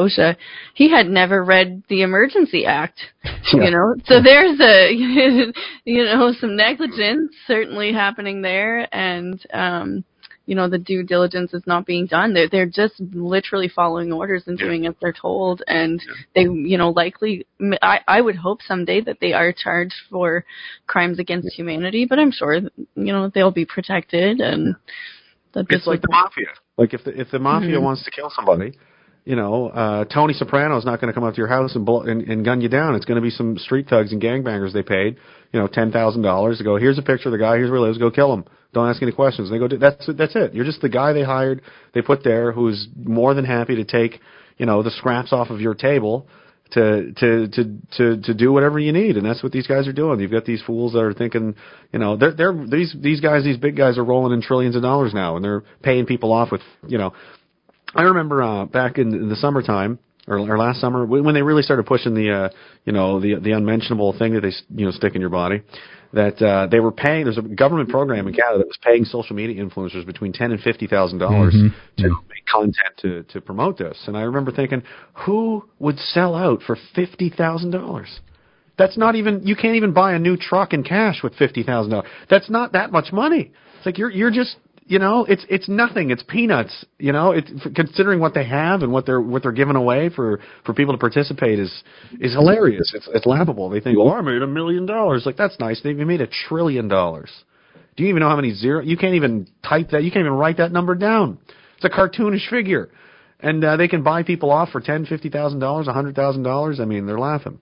he had never read the Emergency Act, Yeah. you know. So there's a, you know, some negligence certainly happening there, and um, you know, the due diligence is not being done. They're they're just literally following orders and doing as they're told, and they, you know, likely, I I would hope someday that they are charged for crimes against humanity, but I'm sure, you know, they'll be protected and. That It's like the mafia. Like if the, if the mafia mm-hmm. wants to kill somebody, you know, uh, Tony Soprano's not going to come up to your house and, blow, and and gun you down. It's going to be some street thugs and gangbangers they paid, you know, ten thousand dollars to go. Here's a picture of the guy. Here's where he lives. Go kill him. Don't ask any questions. And they go. Do, that's that's it. You're just the guy they hired. They put there who's more than happy to take, you know, the scraps off of your table. To, to to to to do whatever you need, and that's what these guys are doing. You've got these fools that are thinking, you know, they're they're these these guys, these big guys are rolling in trillions of dollars now, and they're paying people off with, you know. I remember uh, back in, in the summertime or, or last summer when they really started pushing the uh, you know the the unmentionable thing that they you know stick in your body. That uh, they were paying. There's a government program in Canada that was paying social media influencers between ten and fifty thousand dollars mm-hmm. to yeah. make content to to promote this. And I remember thinking, who would sell out for fifty thousand dollars? That's not even. You can't even buy a new truck in cash with fifty thousand dollars. That's not that much money. It's like you're you're just. You know, it's it's nothing. It's peanuts. You know, it's considering what they have and what they're what they're giving away for, for people to participate is is hilarious. It's it's laughable. They think, well, I made a million dollars. Like that's nice. They made a trillion dollars. Do you even know how many zero? You can't even type that. You can't even write that number down. It's a cartoonish figure, and uh, they can buy people off for ten, fifty thousand dollars, a hundred thousand dollars. I mean, they're laughing.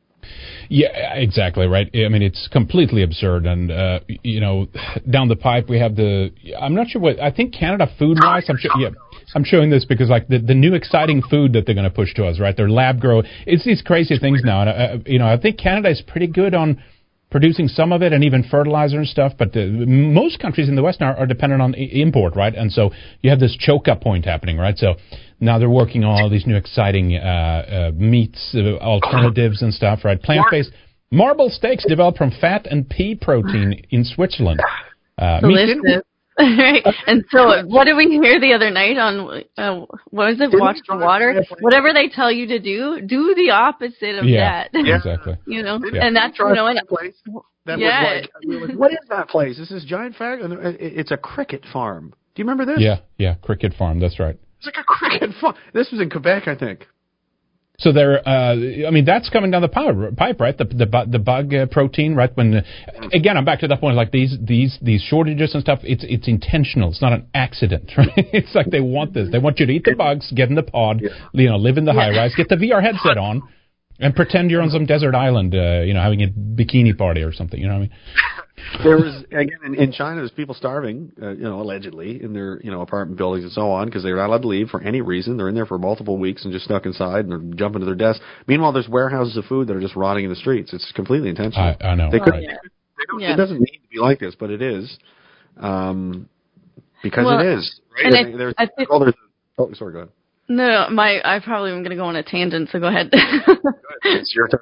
Yeah, exactly, right. I mean, it's completely absurd. And, uh, you know, down the pipe, we have the, I'm not sure what, I think Canada food-wise, I'm sure, yeah, I'm showing this because, like, the, the new exciting food that they're going to push to us, right? They're lab-grown. It's these crazy things now. And, uh, you know, I think Canada is pretty good on producing some of it and even fertilizer and stuff, but the, most countries in the West now are dependent on I- import, right? And so you have this choke-up point happening, right? So now they're working on all these new exciting uh, uh, meats, uh, alternatives and stuff, right? Plant-based marble steaks developed from fat and pea protein in Switzerland. Uh, Delicious. Right. And so what did we hear the other night on, uh, what was it, Watch the Water? Whatever they tell you to do, do the opposite of yeah, that. Yeah, exactly. You know, yeah. and that's, you know, and, that place. That yeah. was like, what is that place? This is giant fact. It's a cricket farm. Do you remember this? Yeah, yeah, cricket farm, that's right. It's like a cricket farm. This was in Quebec, I think. So they're, uh, I mean, that's coming down the pipe, pipe right? The the, the bug uh, protein, right? When uh, again, I'm back to that point. Like these these these shortages and stuff, it's it's intentional. It's not an accident, right? It's like they want this. They want you to eat the bugs, get in the pod, yeah. you know, live in the high rise, get the V R headset on, and pretend you're on some desert island, uh, you know, having a bikini party or something. You know what I mean? There was again in, in China. There's people starving, uh, you know, allegedly in their you know apartment buildings and so on because they're not allowed to leave for any reason. They're in there for multiple weeks and just stuck inside and they're jumping to their desks. Meanwhile, there's warehouses of food that are just rotting in the streets. It's completely intentional. I, I know. They could, oh, yeah. they don't, yeah. It doesn't need to be like this, but it is um, because well, it is. Right? And I I, think there's, I think, oh, there's, oh, sorry, go ahead. No, my I probably am going to go on a tangent, so go ahead. It's your turn.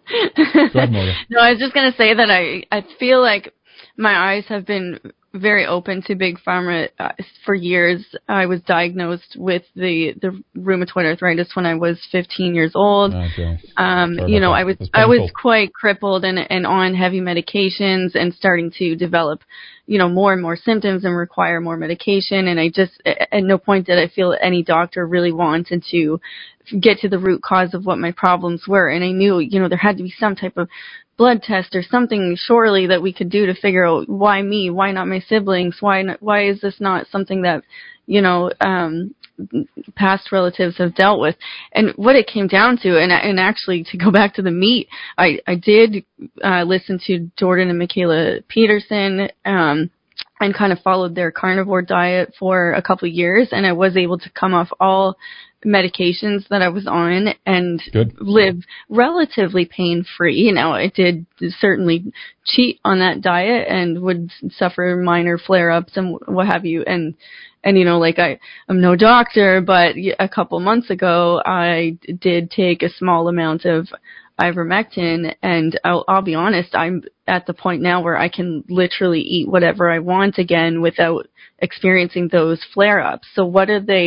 Go ahead, Morgan. No, I was just going to say that I I feel like my eyes have been very open to big pharma uh, for years. I was diagnosed with the, the rheumatoid arthritis when I was fifteen years old. Okay. Um, you know, I was I was quite crippled and and on heavy medications and starting to develop, you know, more and more symptoms and require more medication. And I just at no point did I feel any doctor really wanted to get to the root cause of what my problems were. And I knew, you know, there had to be some type of blood test or something surely that we could do to figure out why me, why not my siblings, why not, why is this not something that, you know, um, past relatives have dealt with. And what it came down to, and and actually to go back to the meat, I, I did uh, listen to Jordan and Michaela Peterson, um, and kind of followed their carnivore diet for a couple of years, and I was able to come off all medications that I was on and Good. live relatively pain-free. Now, I did certainly cheat on that diet and would suffer minor flare-ups and what have you. And, and you know, like I, I'm no doctor, but a couple months ago, I did take a small amount of ivermectin, and I'll, I'll be honest, I'm at the point now where I can literally eat whatever I want again without experiencing those flare-ups. So what are they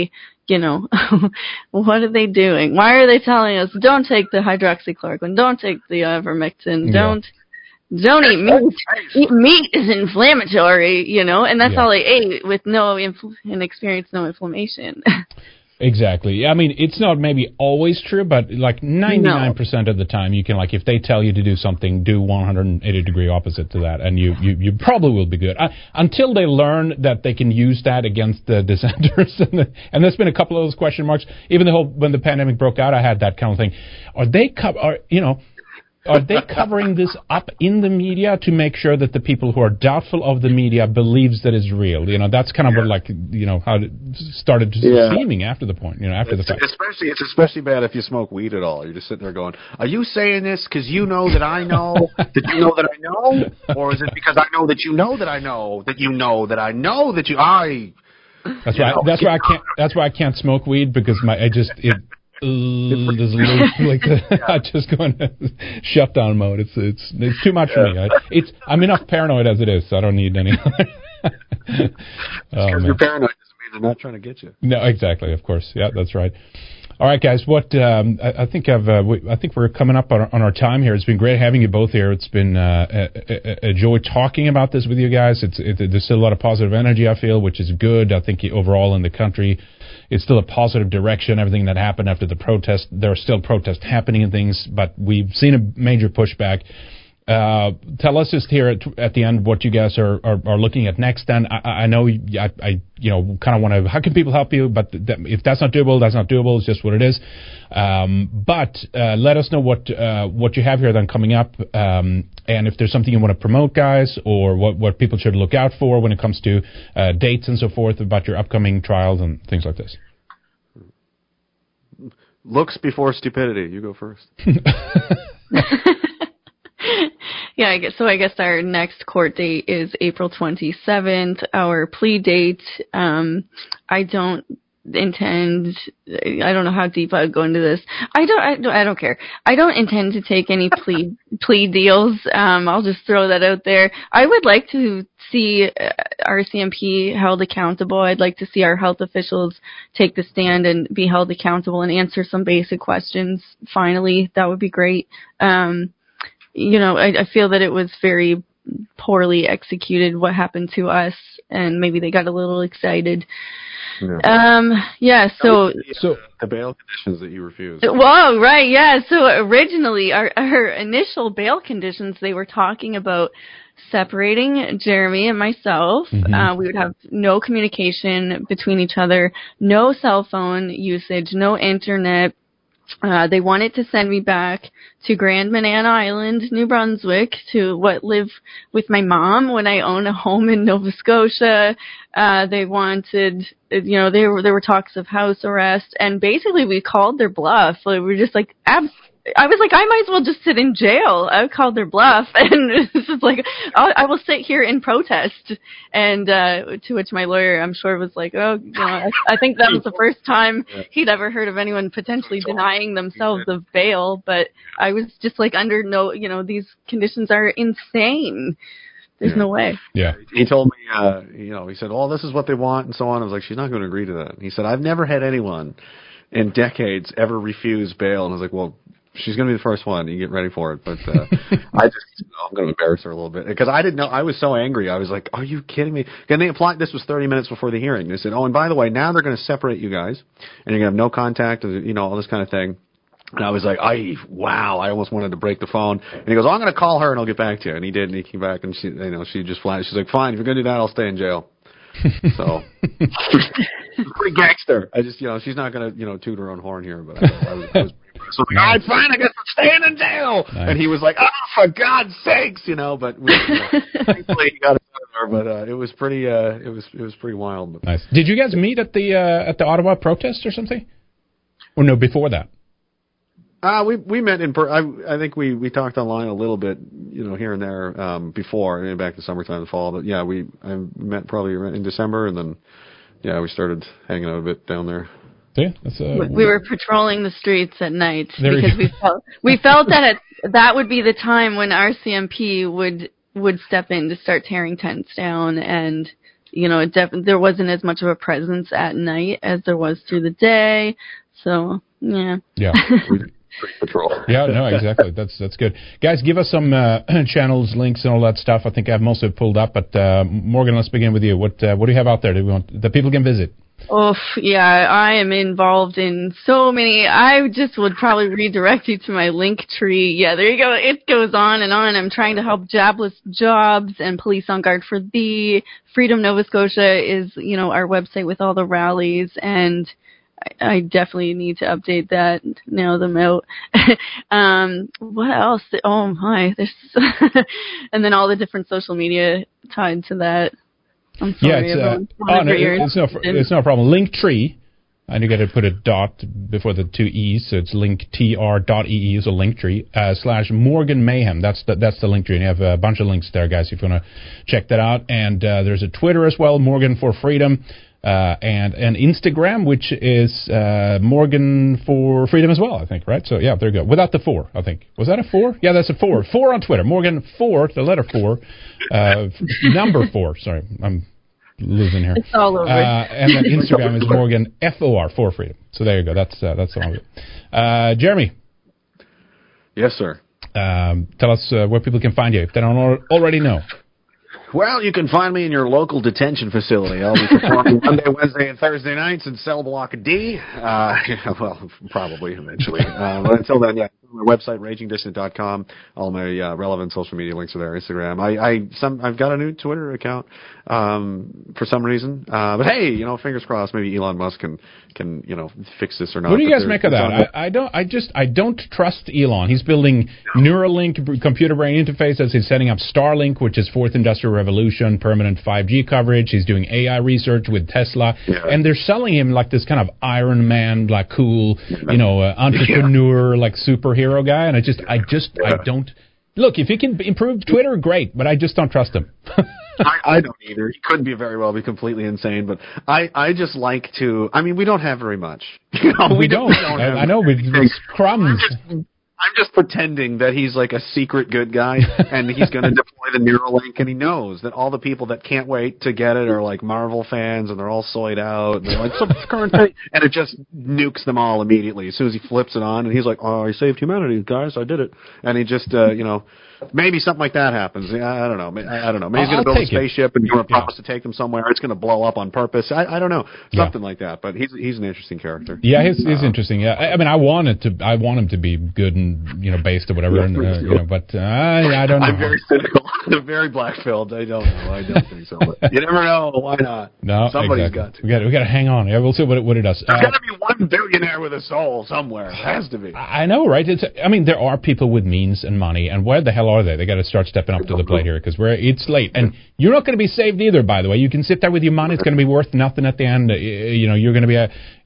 you know, what are they doing? Why are they telling us don't take the hydroxychloroquine, don't take the ivermectin, Yeah. don't don't eat meat. Eat meat is inflammatory, you know, and that's Yeah. all I ate with no infl- and experienced no inflammation. Exactly. I mean, it's not maybe always true, but like ninety-nine percent of the time, you can, like, if they tell you to do something, do one hundred eighty degree opposite to that, and you, you, you probably will be good. Uh, until they learn that they can use that against the dissenters. and, the, and there's been a couple of those question marks. Even the whole, when the pandemic broke out, I had that kind of thing. Are they, co- are, you know, are they covering this up in the media to make sure that the people who are doubtful of the media believes that it's real? You know, that's kind of yeah. what, like, you know, how it started yeah. seeming after the point, you know, after it's, the fact. Especially, it's especially bad if you smoke weed at all. You're just sitting there going, are you saying this because you know that I know that you know that I know? Or is it because I know that you know that I know that you know that I know that you, I... That's you why, know, that's why I can't, that's why I can't smoke weed, because my, I just, it, Uh, there's a little, like the, I just go into shutdown mode. It's it's it's too much for me. I, it's I'm enough paranoid as it is, so I don't need any. Because oh, you're paranoid doesn't mean they're not trying to get you. No, exactly. Of course, yeah, that's right. All right, guys. What um, I, I think I've uh, we, I think we're coming up on our, on our time here. It's been great having you both here. It's been uh, a, a, a joy talking about this with you guys. It's it, there's still a lot of positive energy, I feel, which is good. I think overall in the country, it's still a positive direction. Everything that happened after the protest, there are still protests happening and things, but we've seen a major pushback. Uh, tell us just here at, at the end what you guys are, are, are looking at next. And I, I know I, I you know kind of want to. How can people help you? But th- if that's not doable, that's not doable. It's just what it is. Um, but uh, let us know what uh, what you have here then coming up, um, and if there's something you want to promote, guys, or what what people should look out for when it comes to uh, dates and so forth about your upcoming trials and things like this. Looks before stupidity. You go first. Yeah, I guess so. I guess our next court date is April twenty-seventh. Our plea date, um, I don't intend. I don't know how deep I'd go into this. I don't. I don't, I don't care. I don't intend to take any plea plea deals. Um, I'll just throw that out there. I would like to see R C M P held accountable. I'd like to see our health officials take the stand and be held accountable and answer some basic questions. Finally, that would be great. Um, You know, I, I feel that it was very poorly executed what happened to us, and maybe they got a little excited. Yeah. Um, yeah, so... so the bail conditions that you refused. Whoa, right, yeah. So originally, our, our initial bail conditions, they were talking about separating Jeremy and myself. Mm-hmm. Uh, we would have no communication between each other, no cell phone usage, no internet. Uh, they wanted to send me back to Grand Banana Island, New Brunswick, to what live with my mom when I own a home in Nova Scotia. Uh, they wanted, you know, there were there were talks of house arrest, and basically we called their bluff. We were just like, abs- I was like, I might as well just sit in jail. I called their bluff, and this is like, I'll, I will sit here in protest. And uh, to which my lawyer, I'm sure, was like, oh, you know, I, I think that was the first time he'd ever heard of anyone potentially denying themselves of bail. But I was just like, under no, you know, these conditions are insane. There's yeah. no way. Yeah. He told me, uh, you know, he said, oh, this is what they want and so on. I was like, she's not going to agree to that. He said, I've never had anyone in decades ever refuse bail. And I was like, well, she's going to be the first one. You get ready for it. But uh, I just, you know, I'm going to embarrass her a little bit. Because I didn't know. I was so angry. I was like, are you kidding me? And they applied, this was thirty minutes before the hearing. They said, oh, and by the way, now they're going to separate you guys. And you're going to have no contact, you know, all this kind of thing. And I was like, I, wow, I almost wanted to break the phone. And he goes, oh, I'm going to call her and I'll get back to you. And he did, and he came back, and she, you know, she just flat. She's like, fine, if you're going to do that, I'll stay in jail. So, pretty gangster. I just, you know, she's not going to, you know, toot her own horn here, but I, I was, I was pretty impressed. So, like, all right, fine, I guess I'm staying in jail. Nice. And he was like, oh, for God's sakes, you know, but we, you know, thankfully he got it out of there. But uh, it was pretty, uh, it was, it was pretty wild. But. Nice. Did you guys meet at the uh, at the Ottawa protest or something? Or no, before that? Uh, we we met in per- I I think we, we talked online a little bit, you know, here and there um, before, and back in summertime and fall. But yeah, we I met probably in December, and then yeah, we started hanging out a bit down there. Yeah, that's uh, we were patrolling the streets at night because we felt we felt that it, that would be the time when R C M P would would step in to start tearing tents down and you know, it def- there wasn't as much of a presence at night as there was through the day. So, yeah. Yeah. Patrol. Yeah, no, exactly. That's that's good. Guys, give us some uh, channels, links, and all that stuff. I think I have most of it pulled up. But uh, Morgan, let's begin with you. What uh, what do you have out there that we want that people can visit? Oh, yeah, I am involved in so many. I just would probably redirect you to my link tree. Yeah, there you go. It goes on and on. I'm trying to help Jobless Jobs and Police on Guard for Thee. Freedom Nova Scotia is, you know, our website with all the rallies, and I definitely need to update that, nail them out. um, what else? Oh my, there's, and then all the different social media tied to that. I'm sorry, yeah, it's, everyone. Uh, oh, no, it's no, it's no problem. Linktree. And you got to put a dot before the two e's, so it's linktr dot e e is a Linktree uh, slash Morgan Mayhem. That's the that's the Linktree, and you have a bunch of links there, guys, if you want to check that out. And uh, there's a Twitter as well, Morgan for Freedom. Uh, and an Instagram, which is uh, Morgan for Freedom as well, I think, right? So, yeah, there you go. Without the four, I think. Was that a four? Yeah, that's a four. Four on Twitter. Morgan four, the letter four. Uh, number four. Sorry, I'm losing here. It's all over. Uh, and then Instagram is Morgan F O R, for Freedom. So there you go. That's uh, that's all of it. Uh, Jeremy. Yes, sir. Um, tell us uh, where people can find you if they don't al- already know. Well, you can find me in your local detention facility. I'll be performing Monday, Wednesday, and Thursday nights in Cell Block D. Uh, well, probably eventually. Uh, but until then, yeah, my website, raging dissident dot com. All my uh, relevant social media links are there. Instagram. I, I some I've got a new Twitter account um, for some reason. Uh, but hey, you know, fingers crossed. Maybe Elon Musk can can you know fix this or not. What do you but guys make of that? I, I don't. I just. I don't trust Elon. He's building Neuralink computer brain interfaces. He's setting up Starlink, which is fourth industrial revolution, permanent five G coverage. He's doing A I research with Tesla, yeah. and they're selling him like this kind of Iron Man, like cool, you know, uh, entrepreneur, yeah. like superhero guy. And I just, I just, yeah. I don't. Look, if he can improve Twitter, great, but I just don't trust him. I, I don't either. He could be very well be completely insane, but I, I just like to. I mean, we don't have very much. You know, we, we don't. don't, we don't I, have I know, we it's crumbs. I'm just pretending that he's like a secret good guy, and he's going to deploy the Neuralink, and he knows that all the people that can't wait to get it are like Marvel fans, and they're all soyed out, and they're like, so what's the current thing? And it just nukes them all immediately as soon as he flips it on, and he's like, oh, I saved humanity, guys, I did it. And he just, uh, you know, maybe something like that happens. I, I don't know. I, I don't know. Maybe he's going to build a spaceship, it. and you're going to promise yeah. to take them somewhere. It's going to blow up on purpose. I, I don't know. Something yeah. like that. But he's he's an interesting character. Yeah, he's, he's uh, interesting. Yeah, I, I mean, I want it to. I want him to be good and you know based or whatever. Yeah, and, uh, you know, but uh, I, I don't know. I'm very cynical. I'm very black-filled. I don't know. I don't think so. But you never know. Why not? No, somebody's exactly. got to. We got we got to hang on. Yeah, we'll see what it, what it does. There's uh, got to be one billionaire with a soul somewhere. It has to be. I know, right? It's. I mean, there are people with means and money, and where the hell are they? They got to start stepping up to the plate here because we're it's late, and you're not going to be saved either. By the way, you can sit there with your money; it's going to be worth nothing at the end. You know, you're going to be a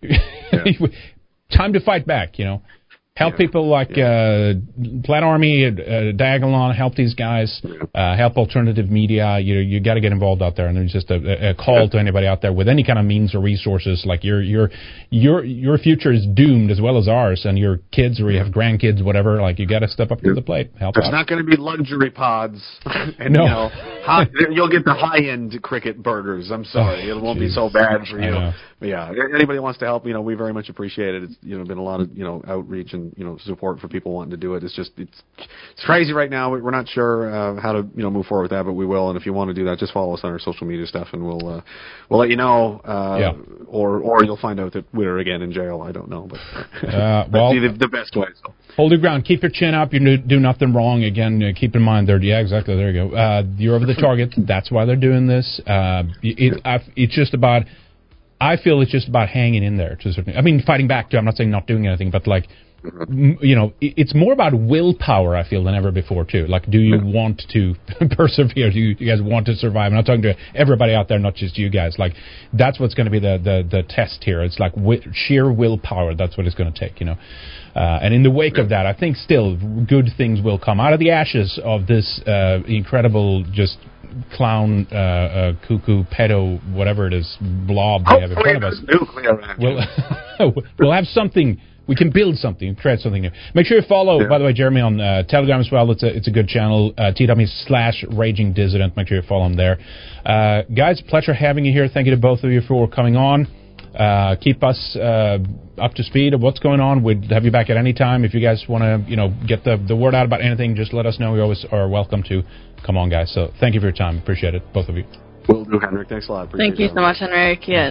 time to fight back. You know, help yeah. people like yeah. uh, Plaid Army, uh, Diagolon, help these guys, uh, help alternative media. You you got to get involved out there, and there's just a, a call yeah. to anybody out there with any kind of means or resources. Like your your your your future is doomed as well as ours, and your kids or you have grandkids, whatever. Like you got to step up to the plate. Help There's out. not going to be luxury pods. And, no, you know, high, you'll get the high end cricket burgers. I'm sorry, it won't Jeez. be so bad for you. Know. But yeah, anybody wants to help, you know, we very much appreciate it. It's you know been a lot of you know outreach and you know support for people wanting to do it. It's just it's it's crazy right now. We're not sure uh, how to you know move forward with that, but we will. And if you want to do that, just follow us on our social media stuff, and we'll uh, we'll let you know. Uh, yeah. Or or you'll find out that we're again in jail. I don't know, but uh, well, the, the best way. So. Hold your ground. Keep your chin up. You do, do nothing wrong. Again, uh, keep in mind there. Yeah, exactly. There you go. Uh, you're over the target. That's why they're doing this. Uh, it, I, it's just about. I feel it's just about hanging in there to a certain. I mean, fighting back too. I'm not saying not doing anything, but like, m- you know, it, it's more about willpower. I feel than ever before too. Like, do you want to persevere? Do you, you guys want to survive? I'm not talking to everybody out there, not just you guys. Like, that's what's going to be the, the the test here. It's like wi- sheer willpower. That's what it's going to take. You know. Uh, and in the wake of that, I think still good things will come out of the ashes of this uh, incredible just clown, uh, uh, cuckoo, pedo, whatever it is, blob they have in front of us. Nuclear we'll, we'll have something we can build something, create something new. Make sure you follow, yeah. by the way, Jeremy on uh, Telegram as well. It's a it's a good channel, uh, T.me slash Raging Dissident. Make sure you follow him there. Uh, guys, pleasure having you here. Thank you to both of you for coming on. Uh, keep us uh, up to speed of what's going on. We'd have you back at any time. If you guys want to, you know, get the, the word out about anything, just let us know. We always are welcome to come on, guys. So thank you for your time. Appreciate it, both of you. Will do, Henrik. Thanks a lot. Appreciate Thank you so much, Henrik. Yeah.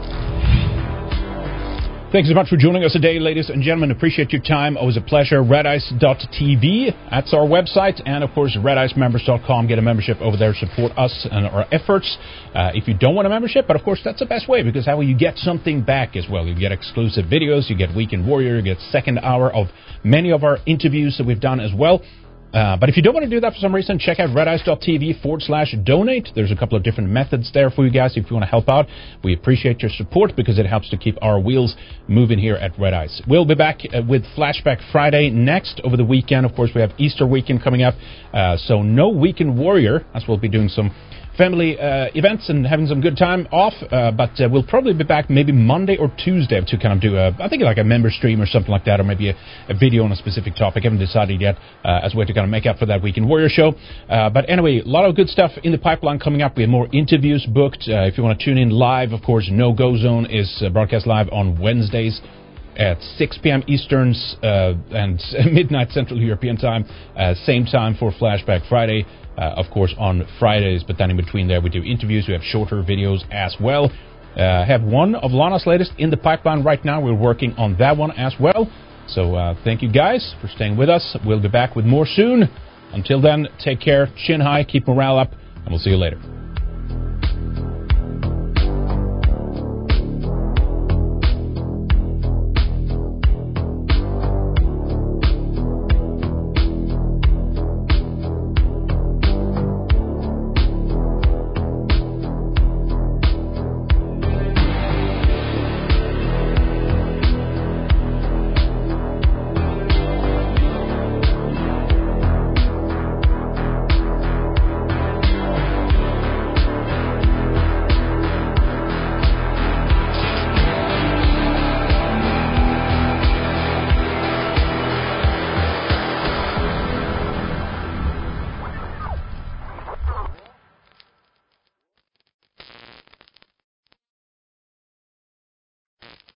Thanks so much for joining us today, ladies and gentlemen. Appreciate your time. Always a pleasure. red ice dot t v. That's our website. And, of course, red ice members dot com. Get a membership over there. Support us and our efforts. Uh, if you don't want a membership, but, of course, that's the best way, because that way you get something back as well. You get exclusive videos. You get Weekend Warrior. You get second hour of many of our interviews that we've done as well. Uh, but if you don't want to do that for some reason, check out red ice dot t v forward slash donate. There's a couple of different methods there for you guys if you want to help out. We appreciate your support because it helps to keep our wheels moving here at Red Ice. We'll be back uh, with Flashback Friday next over the weekend. Of course, we have Easter weekend coming up, uh, so no Weekend Warrior, as we'll be doing some family uh, events and having some good time off, uh, but uh, we'll probably be back maybe Monday or Tuesday to kind of do a, I think like a member stream or something like that, or maybe a, a video on a specific topic. I haven't decided yet uh, as a way to kind of make up for that Weekend Warrior show. Uh, but anyway, a lot of good stuff in the pipeline coming up. We have more interviews booked. Uh, if you want to tune in live, of course, No Go Zone is uh, broadcast live on Wednesdays at six p.m. Eastern uh, and midnight Central European time. Uh, same time for Flashback Friday. Uh, of course, on Fridays, but then in between there we do interviews. We have shorter videos as well. Uh, have one of Lana's latest in the pipeline right now. We're working on that one as well. So uh, thank you guys for staying with us. We'll be back with more soon. Until then, take care, chin high, keep morale up, and we'll see you later.